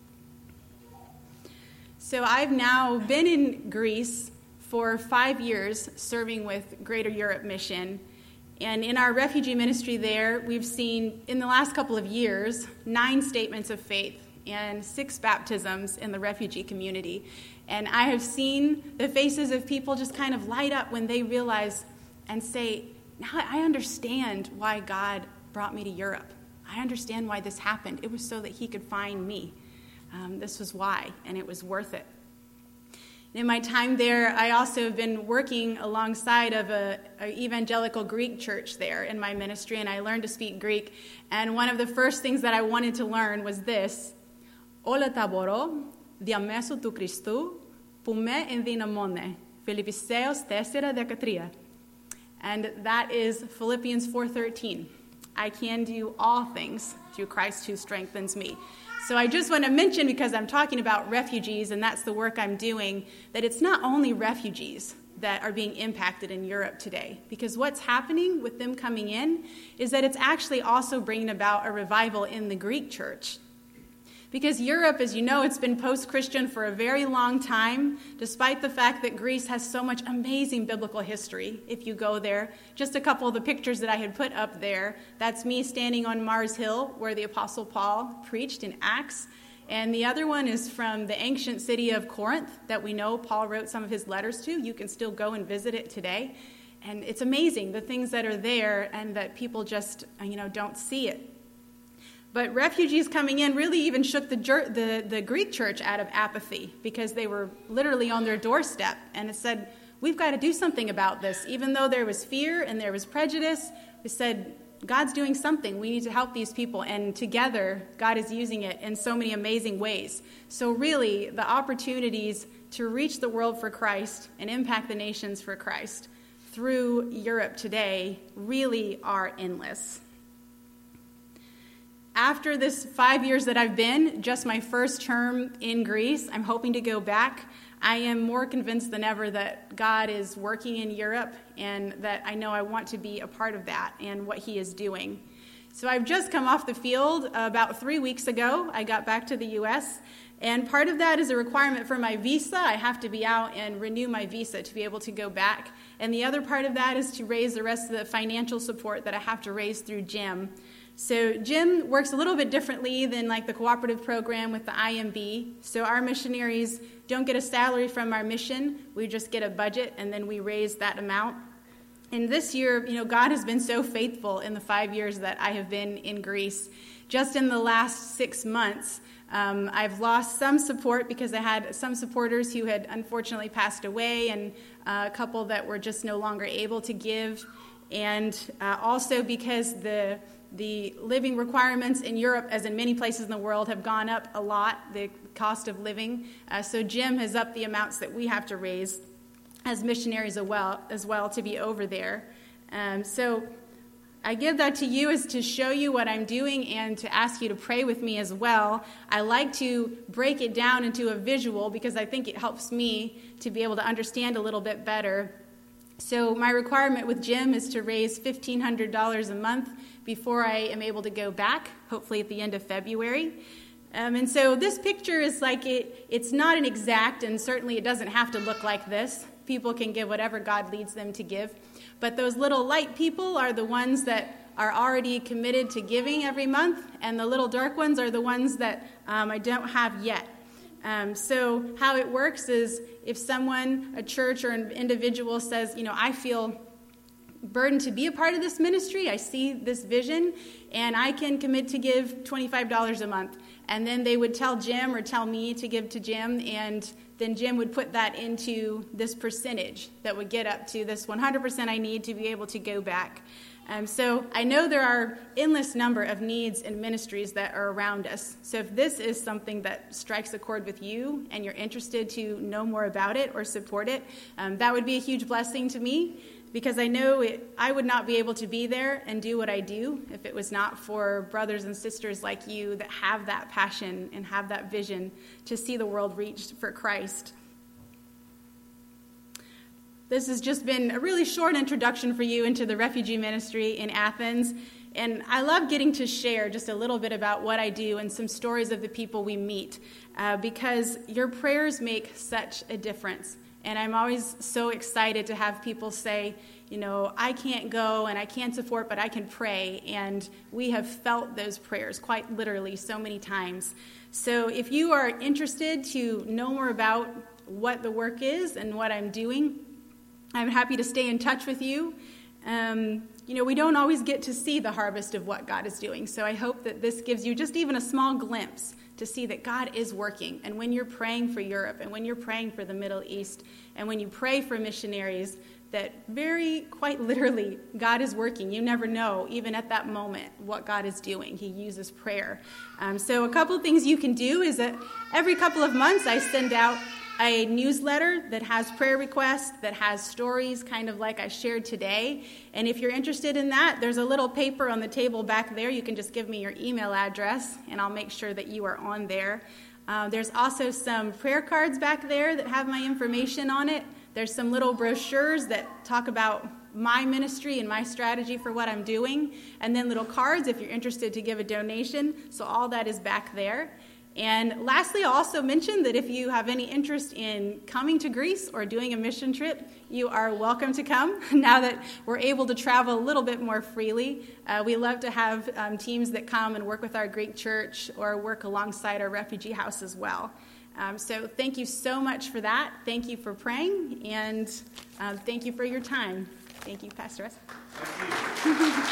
So I've now been in Greece for 5 years serving with Greater Europe Mission. And in our refugee ministry there, we've seen in the last couple of years 9 statements of faith and 6 baptisms in the refugee community. And I have seen the faces of people just kind of light up when they realize and say, "Now I understand why God brought me to Europe. I understand why this happened. It was so that he could find me. This was why, and it was worth it." In my time there, I also have been working alongside of an evangelical Greek church there in my ministry, and I learned to speak Greek. And one of the first things that I wanted to learn was this: "Όλα τα μπορώ διαμέσου του Χριστού που με ενδυναμώνει." Φιλιππισαίος 4:13. And that is Philippians 4:13. "I can do all things through Christ who strengthens me." So I just want to mention, because I'm talking about refugees, and that's the work I'm doing, that it's not only refugees that are being impacted in Europe today. Because what's happening with them coming in is that it's actually also bringing about a revival in the Greek church. Because Europe, as you know, it's been post-Christian for a very long time, despite the fact that Greece has so much amazing biblical history. If you go there, just a couple of the pictures that I had put up there, that's me standing on Mars Hill, where the Apostle Paul preached in Acts. And the other one is from the ancient city of Corinth that we know Paul wrote some of his letters to. You can still go and visit it today. And it's amazing, the things that are there, and that people just, don't see it. But refugees coming in really even shook the Greek church out of apathy, because they were literally on their doorstep. And it said, we've got to do something about this. Even though there was fear and there was prejudice, it said, God's doing something. We need to help these people. And together, God is using it in so many amazing ways. So really, the opportunities to reach the world for Christ and impact the nations for Christ through Europe today really are endless. After this 5 years that I've been, just my first term in Greece, I'm hoping to go back. I am more convinced than ever that God is working in Europe, and that I know I want to be a part of that and what he is doing. So I've just come off the field about 3 weeks ago. I got back to the U.S., and part of that is a requirement for my visa. I have to be out and renew my visa to be able to go back. And the other part of that is to raise the rest of the financial support that I have to raise through GYM. So GYM works a little bit differently than like the cooperative program with the IMB. So our missionaries don't get a salary from our mission. We just get a budget, and then we raise that amount. And this year, God has been so faithful in the 5 years that I have been in Greece. Just in the last 6 months, I've lost some support because I had some supporters who had unfortunately passed away, and a couple that were just no longer able to give. And also because the living requirements in Europe, as in many places in the world, have gone up a lot, the cost of living. So GYM has upped the amounts that we have to raise as missionaries as well to be over there. So I give that to you as to show you what I'm doing and to ask you to pray with me as well. I like to break it down into a visual because I think it helps me to be able to understand a little bit better. So my requirement with Jim is to raise $1,500 a month before I am able to go back, hopefully at the end of February. And so this picture is like it's not an exact, and certainly it doesn't have to look like this. People can give whatever God leads them to give. But those little light people are the ones that are already committed to giving every month, and the little dark ones are the ones that I don't have yet. So how it works is if someone, a church or an individual says, I feel burdened to be a part of this ministry, I see this vision, and I can commit to give $25 a month. And then they would tell Jim or tell me to give to Jim, and then Jim would put that into this percentage that would get up to this 100% I need to be able to go back. So I know there are endless number of needs and ministries that are around us. So if this is something that strikes a chord with you and you're interested to know more about it or support it, that would be a huge blessing to me, because I know I would not be able to be there and do what I do if it was not for brothers and sisters like you that have that passion and have that vision to see the world reached for Christ. This has just been a really short introduction for you into the refugee ministry in Athens. And I love getting to share just a little bit about what I do and some stories of the people we meet, because your prayers make such a difference. And I'm always so excited to have people say, I can't go and I can't support, but I can pray. And we have felt those prayers quite literally so many times. So if you are interested to know more about what the work is and what I'm doing, I'm happy to stay in touch with you. We don't always get to see the harvest of what God is doing. So I hope that this gives you just even a small glimpse to see that God is working. And when you're praying for Europe, and when you're praying for the Middle East, and when you pray for missionaries, that quite literally, God is working. You never know, even at that moment, what God is doing. He uses prayer. So a couple of things you can do is that every couple of months I send out a newsletter that has prayer requests, that has stories, kind of like I shared today. And if you're interested in that, there's a little paper on the table back there. You can just give me your email address, and I'll make sure that you are on there. There's also some prayer cards back there that have my information on it. There's some little brochures that talk about my ministry and my strategy for what I'm doing. And then little cards if you're interested to give a donation. So all that is back there. And lastly, I'll also mention that if you have any interest in coming to Greece or doing a mission trip, you are welcome to come. Now that we're able to travel a little bit more freely, we love to have teams that come and work with our Greek church or work alongside our refugee house as well. So thank you so much for that. Thank you for praying, and thank you for your time. Thank you, Pastor S.
Thank you.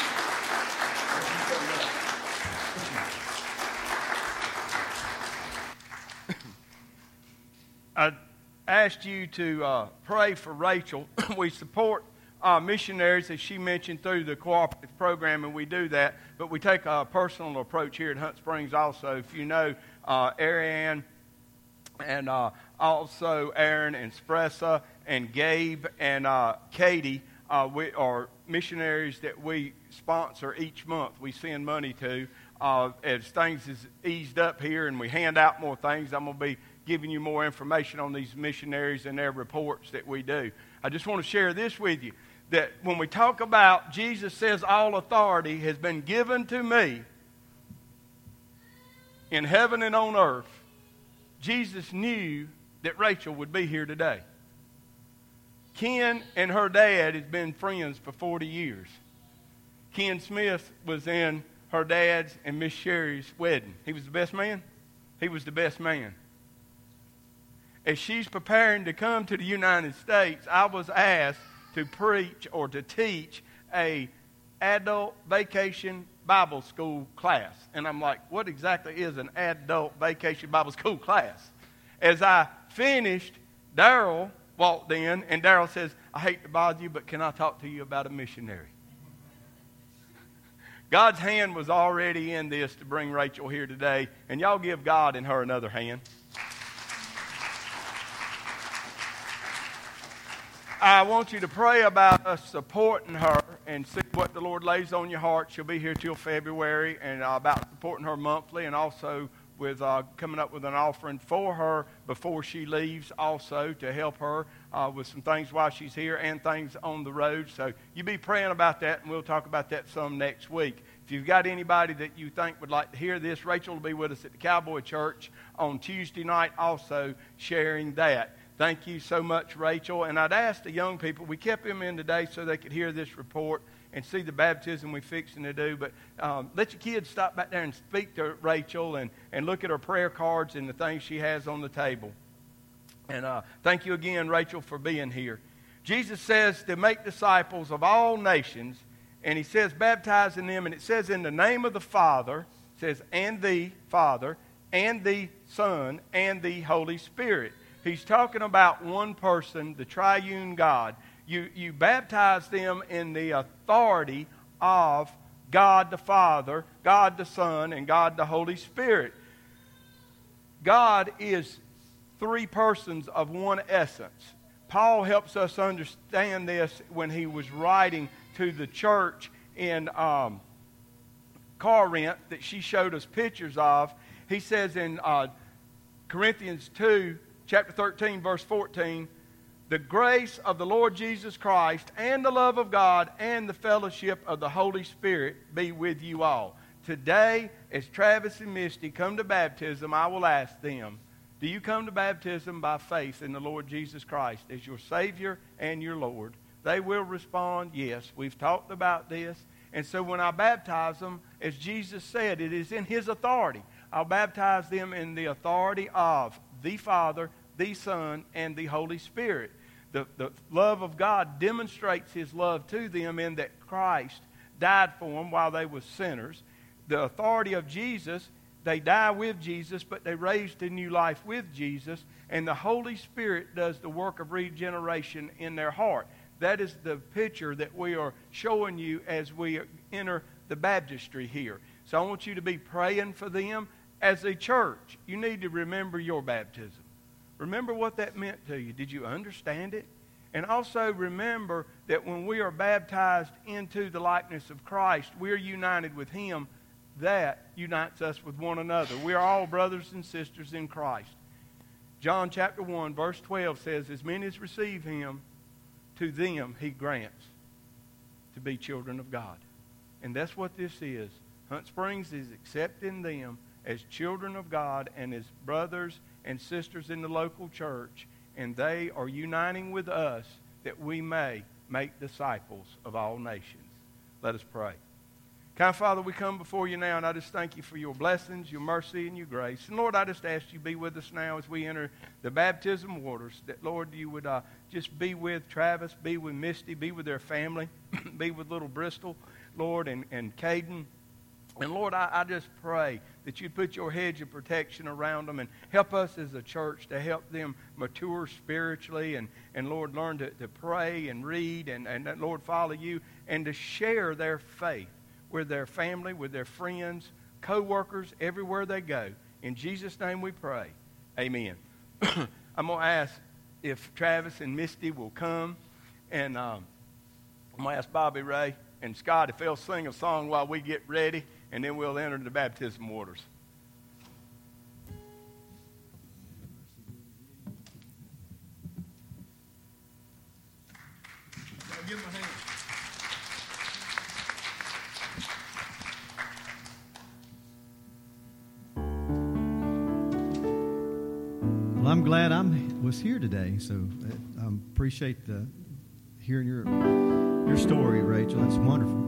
I asked you to pray for Rachel. We support missionaries, as she mentioned, through the cooperative program, and we do that. But we take a personal approach here at Hunt Springs also. If you know Ariane and also Aaron and Spressa and Gabe and Katie, we are missionaries that we sponsor each month. We send money to. As things is eased up here and we hand out more things, I'm going to be giving you more information on these missionaries and their reports that we do. I just want to share this with you, that when we talk about Jesus says all authority has been given to me in heaven and on earth, Jesus knew that Rachel would be here today. Ken and her dad has been friends for 40 years. Ken Smith was in her dad's and Miss Sherry's wedding. He was the best man? He was the best man. As she's preparing to come to the United States, I was asked to preach or to teach a adult vacation Bible school class. And I'm like, what exactly is an adult vacation Bible school class? As I finished, Daryl walked in, and Daryl says, I hate to bother you, but can I talk to you about a missionary? God's hand was already in this to bring Rachel here today, and y'all give God and her another hand. I want you to pray about us supporting her and see what the the Lord lays on your heart. She'll be here till February, and about supporting her monthly, and also with coming up with an offering for her before she leaves, also to help her with some things while she's here and things on the road. So you be praying about that, and we'll talk about that some next week. If you've got anybody that you think would like to hear this, Rachel will be with us at the Cowboy Church on Tuesday night, also sharing that. Thank you so much, Rachel. And I'd ask the young people, we kept them in today so they could hear this report and see the baptism we're fixing to do. But let your kids stop back there and speak to Rachel and look at her prayer cards and the things she has on the table. And thank you again, Rachel, for being here. Jesus says to make disciples of all nations, and he says baptizing them, and it says in the name of the Father, it says, and the Father, and the Son, and the Holy Spirit. He's talking about one person, the triune God. You baptize them in the authority of God the Father, God the Son, and God the Holy Spirit. God is three persons of one essence. Paul helps us understand this when he was writing to the church in Corinth that she showed us pictures of. He says in Corinthians 2, chapter 13, verse 14, the grace of the Lord Jesus Christ and the love of God and the fellowship of the Holy Spirit be with you all. Today, as Travis and Misty come to baptism, I will ask them, do you come to baptism by faith in the Lord Jesus Christ as your Savior and your Lord? They will respond, yes. We've talked about this. And so when I baptize them, as Jesus said, it is in His authority. I'll baptize them in the authority of the Father, the Son, and the Holy Spirit. The love of God demonstrates His love to them in that Christ died for them while they were sinners. The authority of Jesus, they die with Jesus, but they raised to new life with Jesus. And the Holy Spirit does the work of regeneration in their heart. That is the picture that we are showing you as we enter the baptistry here. So I want you to be praying for them. As a church, you need to remember your baptism. Remember what that meant to you. Did you understand it? And also remember that when we are baptized into the likeness of Christ, we are united with Him. That unites us with one another. We are all brothers and sisters in Christ. John chapter 1, verse 12 says, as many as receive Him, to them He grants to be children of God. And that's what this is. Hunt Springs is accepting them as children of God and as brothers and sisters in the local church, and they are uniting with us that we may make disciples of all nations. Let us pray. Kind Father, we come before you now, and I just thank you for your blessings, your mercy, and your grace. And Lord, I just ask you to be with us now as we enter the baptism waters, that, Lord, you would just be with Travis, be with Misty, be with their family, be with little Bristol, Lord, and Caden. And Lord, I just pray that you'd put your hedge of protection around them and help us as a church to help them mature spiritually and Lord, learn to pray and read and Lord, follow you and to share their faith with their family, with their friends, co-workers, everywhere they go. In Jesus' name we pray. Amen. I'm going to ask if Travis and Misty will come, and I'm going to ask Bobby Ray and Scott if they'll sing a song while we get ready, and then we'll enter the baptism waters. Give them a hand.
Well, I'm glad I was here today, so I appreciate hearing your story, Rachel. That's wonderful.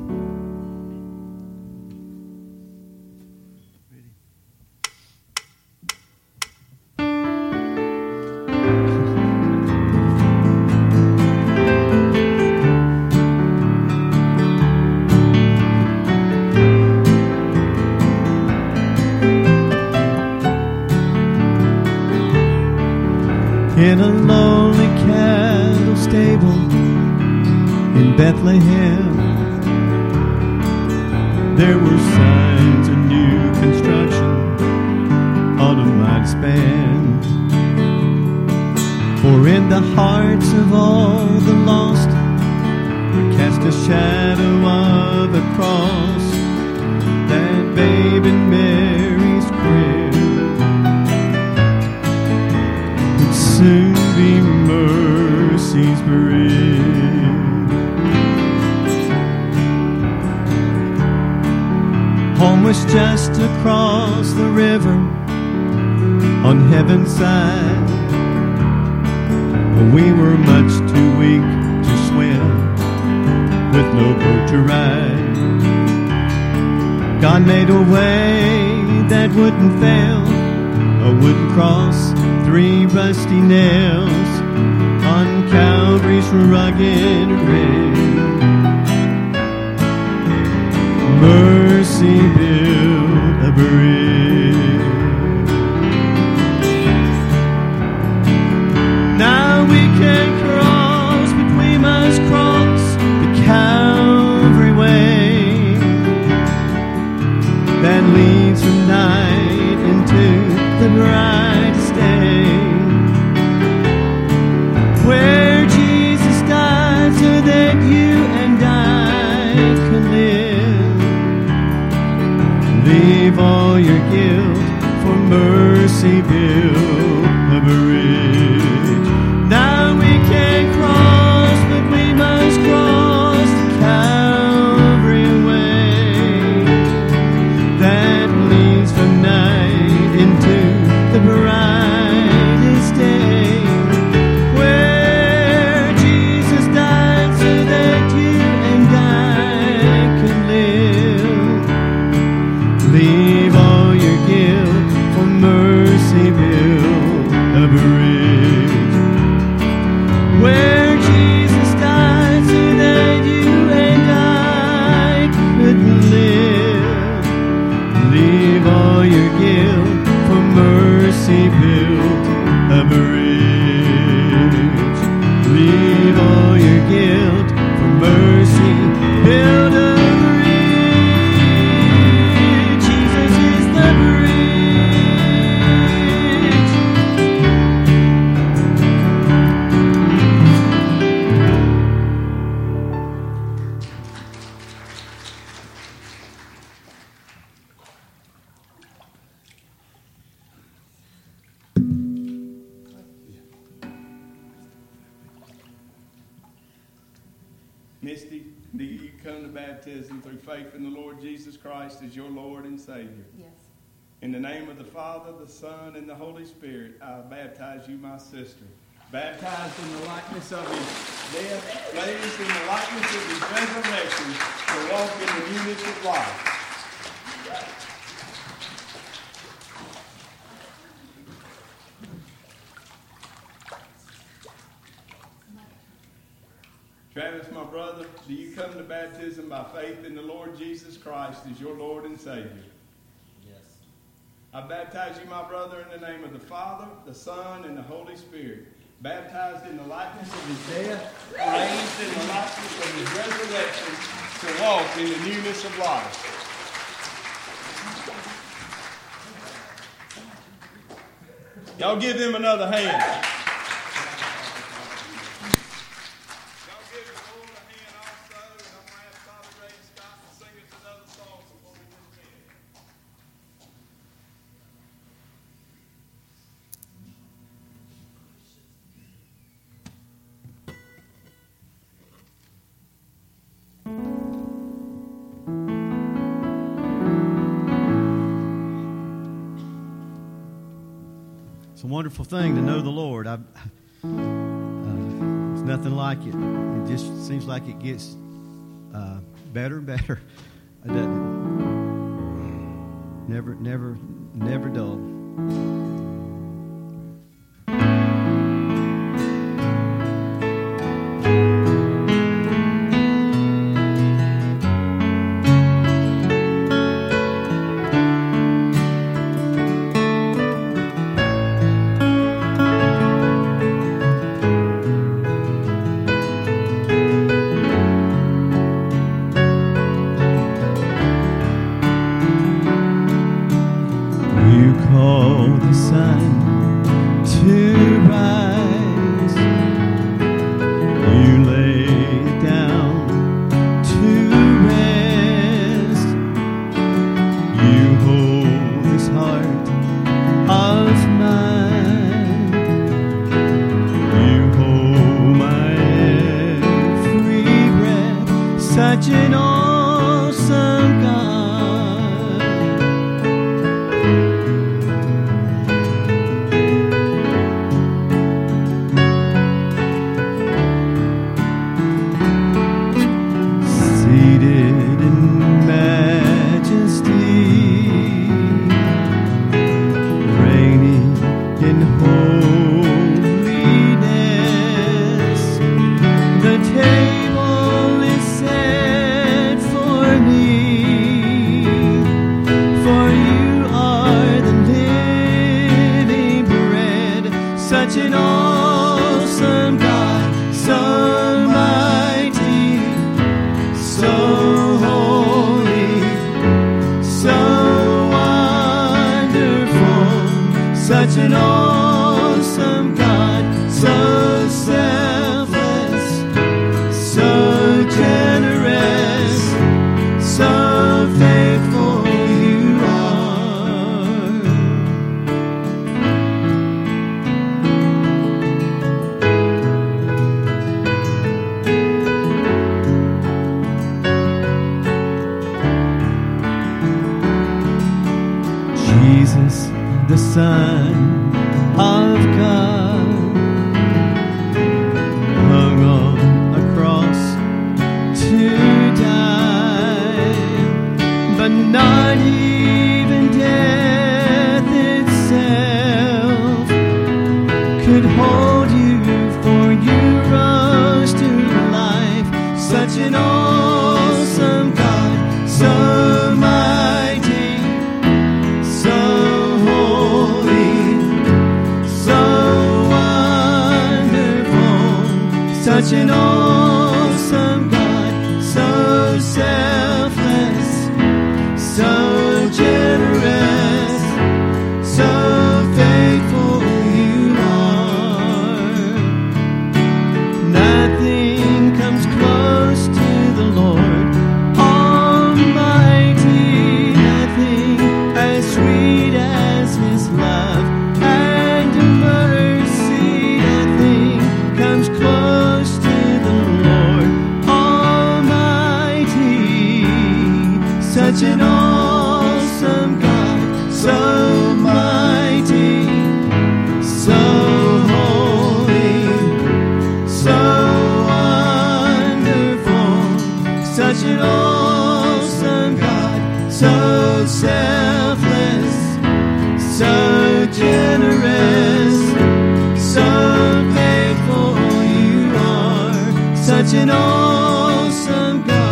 In a lonely cattle stable in Bethlehem, there were signs of new construction on a mighty span. For in the hearts of all the lost were cast just a shadow of a cross, that babe in Mary's crib would soon be mercy's bridge. Home was just across the river on heaven's side, but we were much too weak to swim with no boat to ride. God made a way that wouldn't fail, a wooden cross, 3 rusty nails on Calvary's rugged ridge. Mercy built a bridge. Now we can cross, but we must cross the Calvary way that leads from night into the brightest day, where Jesus died so that you and I could live. Leave all your guilt, for mercy built a bridge. Now we can cross, but we must cross the Calvary way that leads from night into the brightest day, where Jesus died so that you and I could live. Leave all your guilt, for mercy built a bridge, where Jesus died so that you and I could live. Leave all your guilt, for mercy built a bridge. Leave all your guilt, for mercy built a bridge. Jesus is the bridge.
Misty, do you come to baptism through faith in the Lord Jesus Christ as your Lord and Savior?
Yes.
In the name of the Father, the Son, and the Holy Spirit, I baptize you, my sister. Baptized in the likeness of his death, raised in the likeness of his resurrection, to walk in the newness of life. Travis, my brother, do you come to baptism by faith in the Lord Jesus Christ as your Lord and Savior?
Yes.
I baptize you, my brother, in the name of the Father, the Son, and the Holy Spirit. Baptized in the likeness of his death, raised in the likeness of his resurrection, to walk in the newness of life. Y'all give them another hand.
It's a wonderful thing to know the Lord. There's nothing like it. It just seems like it gets better and better. It doesn't. Never dull.
You call the such an awesome God, so mighty, so holy, so wonderful, such an awesome God, so selfless, so generous, so faithful you are. Jesus, the Son of God, hung on a cross to die, but not even death itself could hold you, for you rose to life. Such an awesome God, so mighty, so holy, so wonderful, such an awesome God, so selfless, so generous, so faithful you are. Nothing comes close to the Lord Almighty, nothing as sweet as His love and mercy, nothing comes close to the Lord Almighty. Such an awesome God, so mighty, so holy, so wonderful, such an awesome God, so selfless, so generous, so faithful you are, such an awesome God.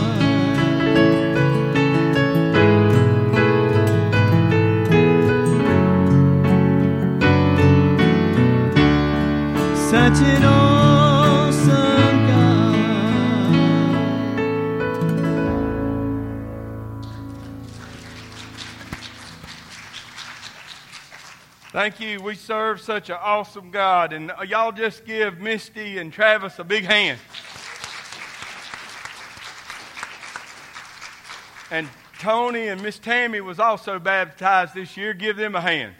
Such an awesome God.
Thank you. We serve such an awesome God. And y'all just give Misty and Travis a big hand. And Tony and Miss Tammy was also baptized this year. Give them a hand.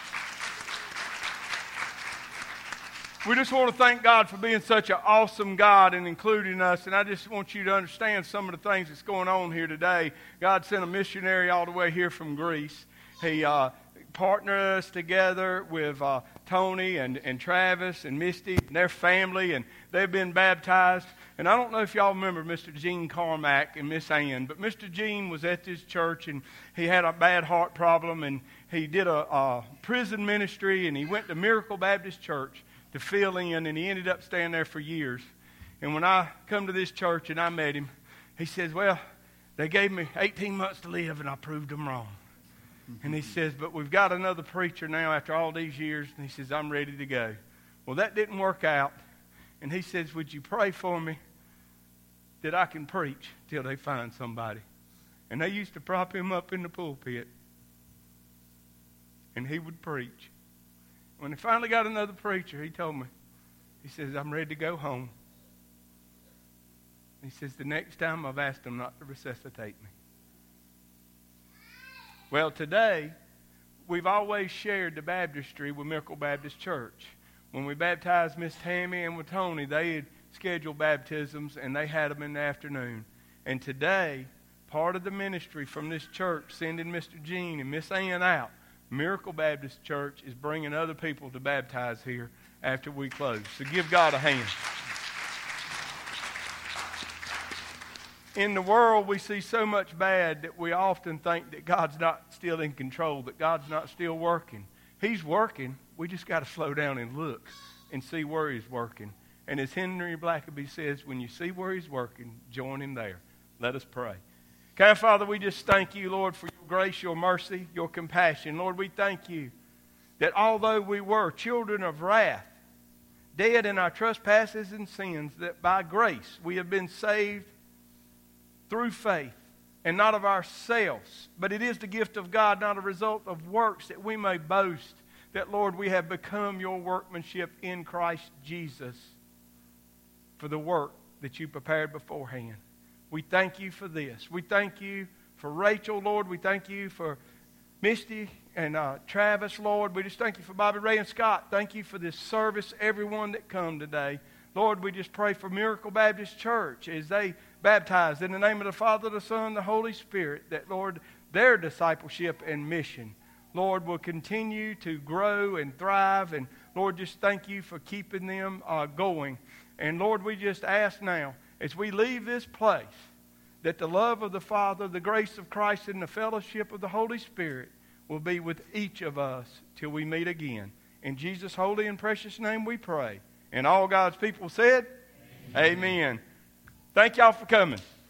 We just want to thank God for being such an awesome God and including us. And I just want you to understand some of the things that's going on here today. God sent a missionary all the way here from Greece. He partnered us together with Tony and Travis and Misty and their family, and they've been baptized. And I don't know if y'all remember Mr. Gene Carmack and Miss Ann, but Mr. Gene was at this church, and he had a bad heart problem, and he did a prison ministry, and he went to Miracle Baptist Church to fill in, and he ended up staying there for years. And when I come to this church and I met him, he says, well, they gave me 18 months to live, and I proved them wrong. And he says, but we've got another preacher now after all these years, and he says, I'm ready to go. Well, that didn't work out. And he says, would you pray for me that I can preach till they find somebody? And they used to prop him up in the pulpit, and he would preach. When they finally got another preacher, he told me, he says, I'm ready to go home. He says, the next time I've asked them not to resuscitate me. Well, today, we've always shared the baptistry with Miracle Baptist Church. When we baptized Miss Tammy and with Tony, they had scheduled baptisms, and they had them in the afternoon. And today, part of the ministry from this church, sending Mr. Gene and Miss Ann out, Miracle Baptist Church is bringing other people to baptize here after we close. So give God a hand. In the world, we see so much bad that we often think that God's not still in control, that God's not still working. He's working. We just got to slow down and look and see where He's working. And as Henry Blackaby says, when you see where He's working, join Him there. Let us pray. Okay, Father, we just thank You, Lord, for Your grace, Your mercy, Your compassion. Lord, we thank You that although we were children of wrath, dead in our trespasses and sins, that by grace we have been saved through faith, and not of ourselves. But it is the gift of God, not a result of works, that we may boast that, Lord, we have become your workmanship in Christ Jesus for the work that you prepared beforehand. We thank you for this. We thank you for Rachel, Lord. We thank you for Misty and Travis, Lord. We just thank you for Bobby Ray and Scott. Thank you for this service, everyone that come today. Lord, we just pray for Miracle Baptist Church as they baptize in the name of the Father, the Son, the Holy Spirit, that, Lord, their discipleship and mission, Lord, will continue to grow and thrive. And, Lord, just thank you for keeping them going. And, Lord, we just ask now, as we leave this place, that the love of the Father, the grace of Christ, and the fellowship of the Holy Spirit will be with each of us till we meet again. In Jesus' holy and precious name we pray. And all God's people said, Amen. Thank y'all for coming.